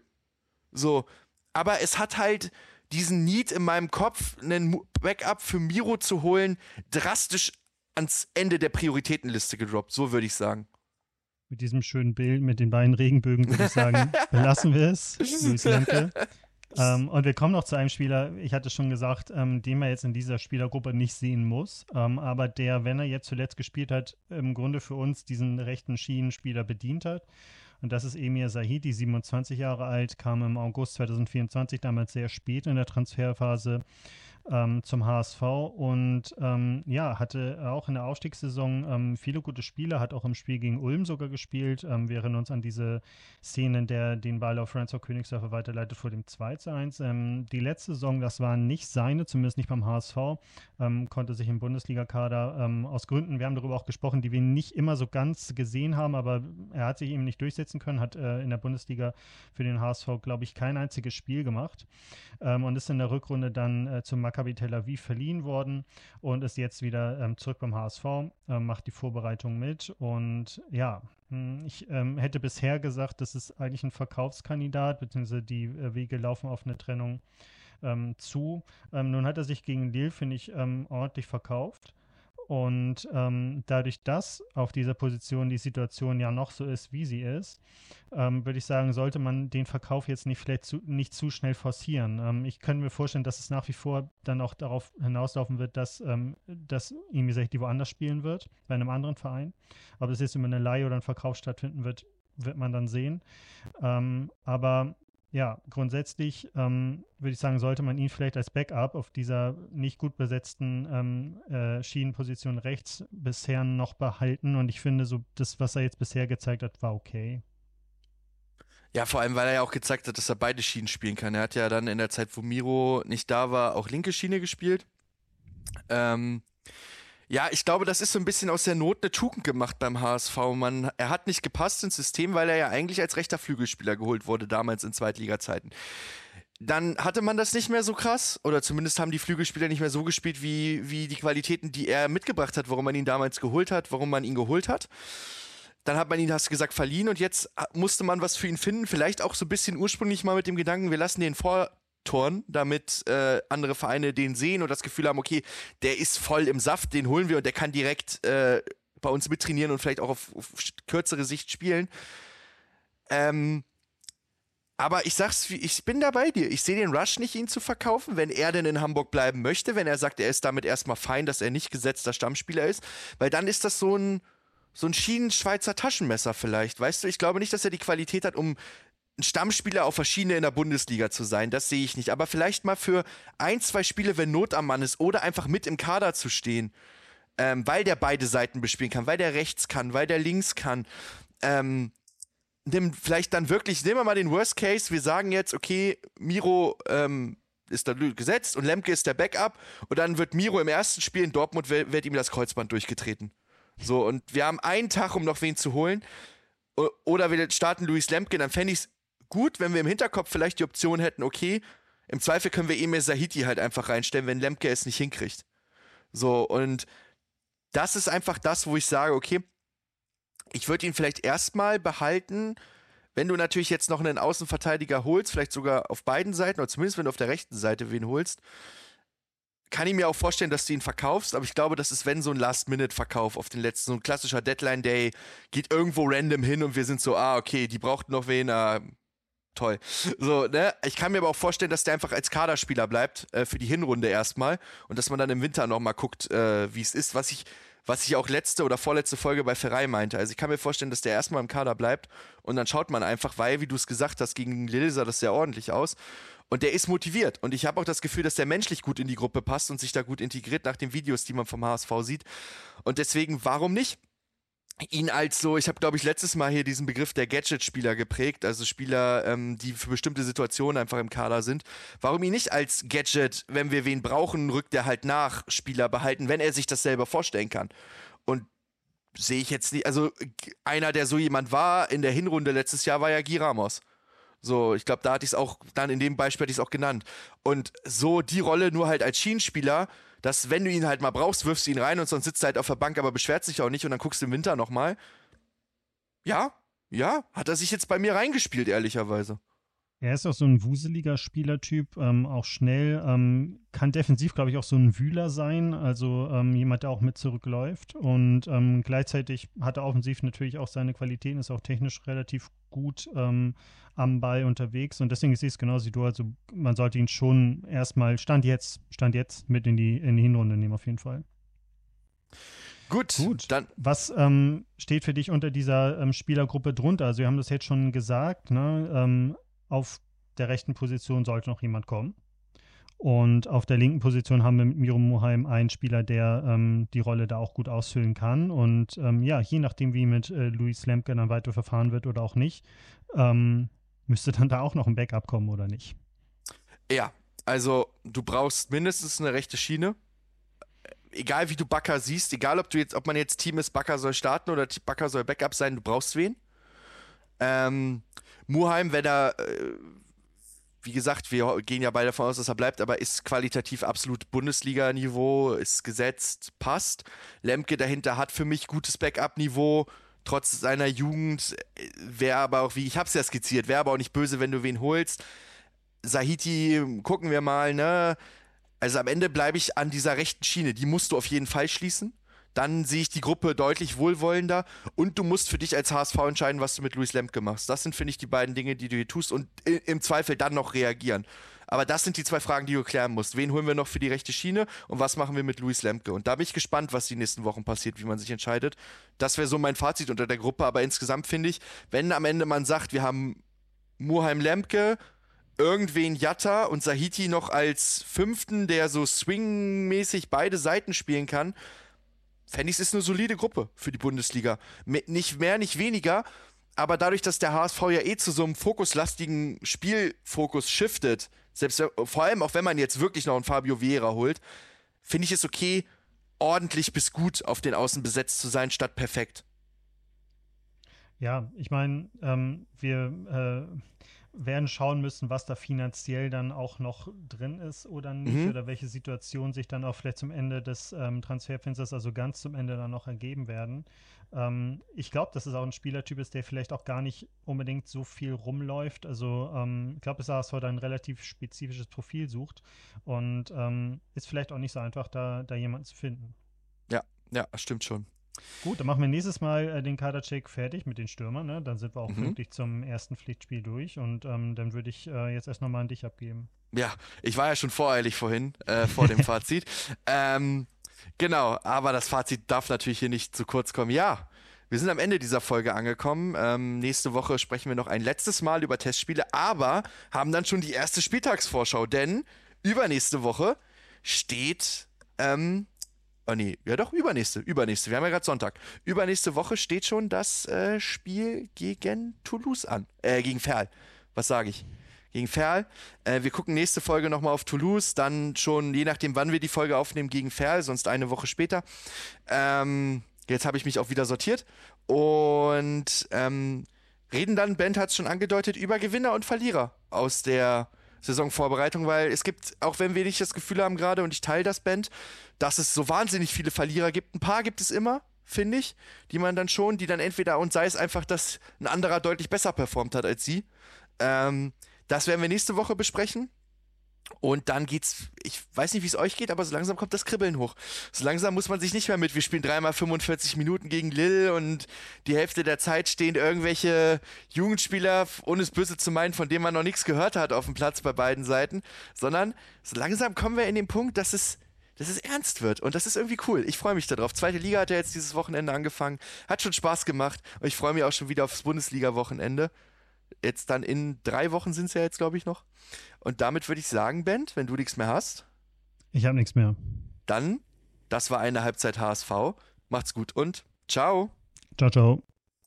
So, aber es hat halt diesen Need in meinem Kopf, einen Backup für Miro zu holen, drastisch ans Ende der Prioritätenliste gedroppt. So würde ich sagen. Mit diesem schönen Bild mit den beiden Regenbögen würde ich sagen, belassen wir es. Luis Lemke. Ähm, und wir kommen noch zu einem Spieler, ich hatte schon gesagt, ähm, den man jetzt in dieser Spielergruppe nicht sehen muss, ähm, aber der, wenn er jetzt zuletzt gespielt hat, im Grunde für uns diesen rechten Schienenspieler bedient hat. Und das ist Emir Zahidi, siebenundzwanzig Jahre alt, kam im August zweitausendvierundzwanzig, damals sehr spät in der Transferphase, ähm, zum H S V und ähm, ja, hatte auch in der Aufstiegssaison ähm, viele gute Spiele, hat auch im Spiel gegen Ulm sogar gespielt. Ähm, wir erinnern uns an diese Szene, in der den Ball auf Franz Königsdörfer weiterleitet vor dem zwei zu eins. Ähm, die letzte Saison, das waren nicht seine, zumindest nicht beim H S V, ähm, konnte sich im Bundesligakader ähm, aus Gründen, wir haben darüber auch gesprochen, die wir nicht immer so ganz gesehen haben, aber er hat sich eben nicht durchsetzen können, hat äh, in der Bundesliga für den H S V, glaube ich, kein einziges Spiel gemacht ähm, und ist in der Rückrunde dann äh, zum Maccabi Tel Aviv verliehen worden und ist jetzt wieder ähm, zurück beim H S V, ähm, macht die Vorbereitung mit und ja, ich ähm, hätte bisher gesagt, das ist eigentlich ein Verkaufskandidat, beziehungsweise die äh, Wege laufen auf eine Trennung ähm, zu. Ähm, nun hat er sich gegen Lille, finde ich, ähm, ordentlich verkauft Und ähm, dadurch, dass auf dieser Position die Situation ja noch so ist, wie sie ist, ähm, würde ich sagen, sollte man den Verkauf jetzt nicht vielleicht zu, nicht zu schnell forcieren. Ähm, ich könnte mir vorstellen, dass es nach wie vor dann auch darauf hinauslaufen wird, dass, ähm, dass Imi Zahiti woanders spielen wird, bei einem anderen Verein. Ob das jetzt über eine Leihe oder einen Verkauf stattfinden wird, wird man dann sehen. Ähm, aber ja, grundsätzlich ähm, würde ich sagen, sollte man ihn vielleicht als Backup auf dieser nicht gut besetzten ähm, äh, Schienenposition rechts bisher noch behalten. Und ich finde, so das, was er jetzt bisher gezeigt hat, war okay. Ja, vor allem, weil er ja auch gezeigt hat, dass er beide Schienen spielen kann. Er hat ja dann in der Zeit, wo Miro nicht da war, auch linke Schiene gespielt. Ähm, ja, ich glaube, das ist so ein bisschen aus der Not eine Tugend gemacht beim H S V. Man, er hat nicht gepasst ins System, weil er ja eigentlich als rechter Flügelspieler geholt wurde, damals in Zweitliga-Zeiten. Dann hatte man das nicht mehr so krass, oder zumindest haben die Flügelspieler nicht mehr so gespielt, wie, wie die Qualitäten, die er mitgebracht hat, warum man ihn damals geholt hat, warum man ihn geholt hat. Dann hat man ihn, hast du gesagt, verliehen und jetzt musste man was für ihn finden, vielleicht auch so ein bisschen ursprünglich mal mit dem Gedanken, wir lassen den vor Toren, damit äh, andere Vereine den sehen und das Gefühl haben, okay, der ist voll im Saft, den holen wir und der kann direkt äh, bei uns mittrainieren und vielleicht auch auf, auf kürzere Sicht spielen. Ähm, aber ich sag's, ich bin da bei dir. Ich sehe den Rush nicht, ihn zu verkaufen, wenn er denn in Hamburg bleiben möchte, wenn er sagt, er ist damit erstmal fein, dass er nicht gesetzter Stammspieler ist, weil dann ist das so ein so ein Schienen-Schweizer Taschenmesser vielleicht, weißt du? Ich glaube nicht, dass er die Qualität hat, um ein Stammspieler auf verschiedene in der Bundesliga zu sein, das sehe ich nicht. Aber vielleicht mal für ein, zwei Spiele, wenn Not am Mann ist, oder einfach mit im Kader zu stehen, ähm, weil der beide Seiten bespielen kann, weil der rechts kann, weil der links kann. Ähm, nimm vielleicht dann wirklich, nehmen wir mal den Worst Case, wir sagen jetzt, okay, Miro ähm, ist da gesetzt und Lemke ist der Backup und dann wird Miro im ersten Spiel in Dortmund, wird, wird ihm das Kreuzband durchgetreten. So, und wir haben einen Tag, um noch wen zu holen. Oder wir starten Luis Lemke, dann fände ich es gut, wenn wir im Hinterkopf vielleicht die Option hätten, okay, im Zweifel können wir Emir Zahiti halt einfach reinstellen, wenn Lemke es nicht hinkriegt. So, und das ist einfach das, wo ich sage, okay, ich würde ihn vielleicht erstmal behalten, wenn du natürlich jetzt noch einen Außenverteidiger holst, vielleicht sogar auf beiden Seiten, oder zumindest wenn du auf der rechten Seite wen holst, kann ich mir auch vorstellen, dass du ihn verkaufst, aber ich glaube, das ist, wenn so ein Last-Minute-Verkauf auf den letzten, so ein klassischer Deadline-Day, geht irgendwo random hin und wir sind so, ah, okay, die brauchten noch wen, ah, toll. So, ne? Ich kann mir aber auch vorstellen, dass der einfach als Kaderspieler bleibt, äh, für die Hinrunde erstmal und dass man dann im Winter nochmal guckt, äh, wie es ist, was ich, was ich auch letzte oder vorletzte Folge bei Ferrei meinte. Also ich kann mir vorstellen, dass der erstmal im Kader bleibt und dann schaut man einfach, weil, wie du es gesagt hast, gegen Lille sah das sehr ordentlich aus. Und der ist motiviert. Und ich habe auch das Gefühl, dass der menschlich gut in die Gruppe passt und sich da gut integriert nach den Videos, die man vom H S V sieht. Und deswegen, warum nicht? Ihn als so, ich habe, glaube ich, letztes Mal hier diesen Begriff der Gadget-Spieler geprägt, also Spieler, ähm, die für bestimmte Situationen einfach im Kader sind. Warum ihn nicht als Gadget, wenn wir wen brauchen, rückt er halt nach, Spieler behalten, wenn er sich das selber vorstellen kann. Und sehe ich jetzt nicht, also einer, der so jemand war in der Hinrunde letztes Jahr, war ja Guy Ramos. So, ich glaube, da hatte ich es auch, dann in dem Beispiel hatte ich es auch genannt. Und so die Rolle nur halt als Schienenspieler, dass wenn du ihn halt mal brauchst, wirfst du ihn rein und sonst sitzt er halt auf der Bank, aber beschwert sich auch nicht und dann guckst du im Winter nochmal. Ja, ja, hat er sich jetzt bei mir reingespielt, ehrlicherweise. Er ist auch so ein wuseliger Spielertyp, ähm, auch schnell, ähm, kann defensiv, glaube ich, auch so ein Wühler sein, also ähm, jemand, der auch mit zurückläuft und ähm, gleichzeitig hat er offensiv natürlich auch seine Qualitäten, ist auch technisch relativ gut ähm, am Ball unterwegs und deswegen sehe ich es genauso wie du, also man sollte ihn schon erstmal Stand jetzt, Stand jetzt mit in die, in die Hinrunde nehmen, auf jeden Fall. Gut, Gut. Dann Was ähm, steht für dich unter dieser ähm, Spielergruppe drunter? Also wir haben das jetzt schon gesagt, ne, ähm, auf der rechten Position sollte noch jemand kommen. Und auf der linken Position haben wir mit Miro Muheim einen Spieler, der ähm, die Rolle da auch gut ausfüllen kann. Und ähm, ja, je nachdem, wie mit äh, Luis Lemke dann weiter verfahren wird oder auch nicht, ähm, müsste dann da auch noch ein Backup kommen oder nicht. ja, also du brauchst mindestens eine rechte Schiene. Egal wie du Bakker siehst, egal ob du jetzt, ob man jetzt Team ist, Bakker soll starten oder Bakker soll Backup sein, du brauchst wen. Ähm, Muheim, wenn er, äh, wie gesagt, wir gehen ja beide davon aus, dass er bleibt, aber ist qualitativ absolut Bundesliga-Niveau, ist gesetzt, passt. Lemke dahinter hat für mich gutes Backup-Niveau, trotz seiner Jugend, wäre aber auch, wie ich hab's ja skizziert, wäre aber auch nicht böse, wenn du wen holst. Zahiti, gucken wir mal, ne? Also am Ende bleibe ich an dieser rechten Schiene, die musst du auf jeden Fall schließen. dann sehe ich die Gruppe deutlich wohlwollender und du musst für dich als H S V entscheiden, was du mit Luis Lemke machst. Das sind, finde ich, die beiden Dinge, die du hier tust und im Zweifel dann noch reagieren. Aber das sind die zwei Fragen, die du klären musst. Wen holen wir noch für die rechte Schiene und was machen wir mit Luis Lemke? Und da bin ich gespannt, was die nächsten Wochen passiert, wie man sich entscheidet. Das wäre so mein Fazit unter der Gruppe, aber insgesamt finde ich, wenn am Ende man sagt, wir haben Muheim Lemke, irgendwen Jatta und Sahiti noch als Fünften, der so swingmäßig beide Seiten spielen kann, fände ich, es ist eine solide Gruppe für die Bundesliga. Mit nicht mehr, nicht weniger, aber dadurch, dass der H S V ja eh zu so einem fokuslastigen Spielfokus shiftet, selbst vor allem auch wenn man jetzt wirklich noch einen Fabio Vieira holt, finde ich es okay, ordentlich bis gut auf den Außen besetzt zu sein, statt perfekt. Ja, ich meine, ähm, wir äh, werden schauen müssen, was da finanziell dann auch noch drin ist oder nicht, mhm. oder welche Situationen sich dann auch vielleicht zum Ende des ähm, Transferfensters, also ganz zum Ende dann noch ergeben werden. Ähm, ich glaube, dass es auch ein Spielertyp ist, der vielleicht auch gar nicht unbedingt so viel rumläuft. Also ähm, ich glaube, dass er heute ein relativ spezifisches Profil sucht und ähm, ist vielleicht auch nicht so einfach, da, da jemanden zu finden. Ja, ja, stimmt schon. Gut, dann machen wir nächstes Mal äh, den Kadercheck fertig mit den Stürmern, ne? Dann sind wir auch mhm. pünktlich zum ersten Pflichtspiel durch und ähm, dann würde ich äh, jetzt erst nochmal an dich abgeben. Ja, ich war ja schon voreilig vorhin, äh, vor dem Fazit. Ähm, genau, aber das Fazit darf natürlich hier nicht zu kurz kommen. Ja, wir sind am Ende dieser Folge angekommen. Ähm, nächste Woche sprechen wir noch ein letztes Mal über Testspiele, aber haben dann schon die erste Spieltagsvorschau, denn übernächste Woche steht... Ähm, Oh nee, ja doch, übernächste, übernächste, wir haben ja gerade Sonntag. Übernächste Woche steht schon das äh, Spiel gegen Toulouse an, äh, gegen Verl, was sage ich? Gegen Verl. Äh, wir gucken nächste Folge nochmal auf Toulouse, dann schon, je nachdem wann wir die Folge aufnehmen, gegen Verl, sonst eine Woche später. Ähm, jetzt habe ich mich auch wieder sortiert und ähm, reden dann, Ben hat es schon angedeutet, über Gewinner und Verlierer aus der Saisonvorbereitung, weil es gibt, auch wenn wir nicht das Gefühl haben gerade, und ich teile das, Band, dass es so wahnsinnig viele Verlierer gibt. Ein paar gibt es immer, finde ich, die man dann schon, die dann entweder, und sei es einfach, dass ein anderer deutlich besser performt hat als sie. Ähm, das werden wir nächste Woche besprechen. Und dann geht's, ich weiß nicht, wie es euch geht, aber so langsam kommt das Kribbeln hoch. So langsam muss man sich nicht mehr mit, wir spielen dreimal fünfundvierzig Minuten gegen Lille und die Hälfte der Zeit stehen irgendwelche Jugendspieler, ohne es böse zu meinen, von denen man noch nichts gehört hat auf dem Platz bei beiden Seiten, sondern so langsam kommen wir in den Punkt, dass es, dass es ernst wird und das ist irgendwie cool. Ich freue mich darauf. Zweite Liga hat ja jetzt dieses Wochenende angefangen, hat schon Spaß gemacht und ich freue mich auch schon wieder aufs Bundesliga-Wochenende. Jetzt dann in drei Wochen sind es ja jetzt, glaube ich, noch. Und damit würde ich sagen, Ben, wenn du nichts mehr hast. Ich habe nichts mehr. Dann, das war eine Halbzeit H S V. Macht's gut und ciao. Ciao, ciao.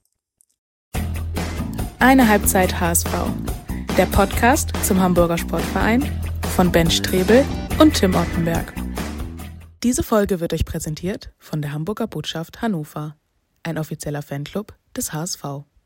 Eine Halbzeit H S V. Der Podcast zum Hamburger Sportverein von Ben Strebel und Tim Ottenberg. Diese Folge wird euch präsentiert von der Hamburger Botschaft Hannover, ein offizieller Fanclub des H S V.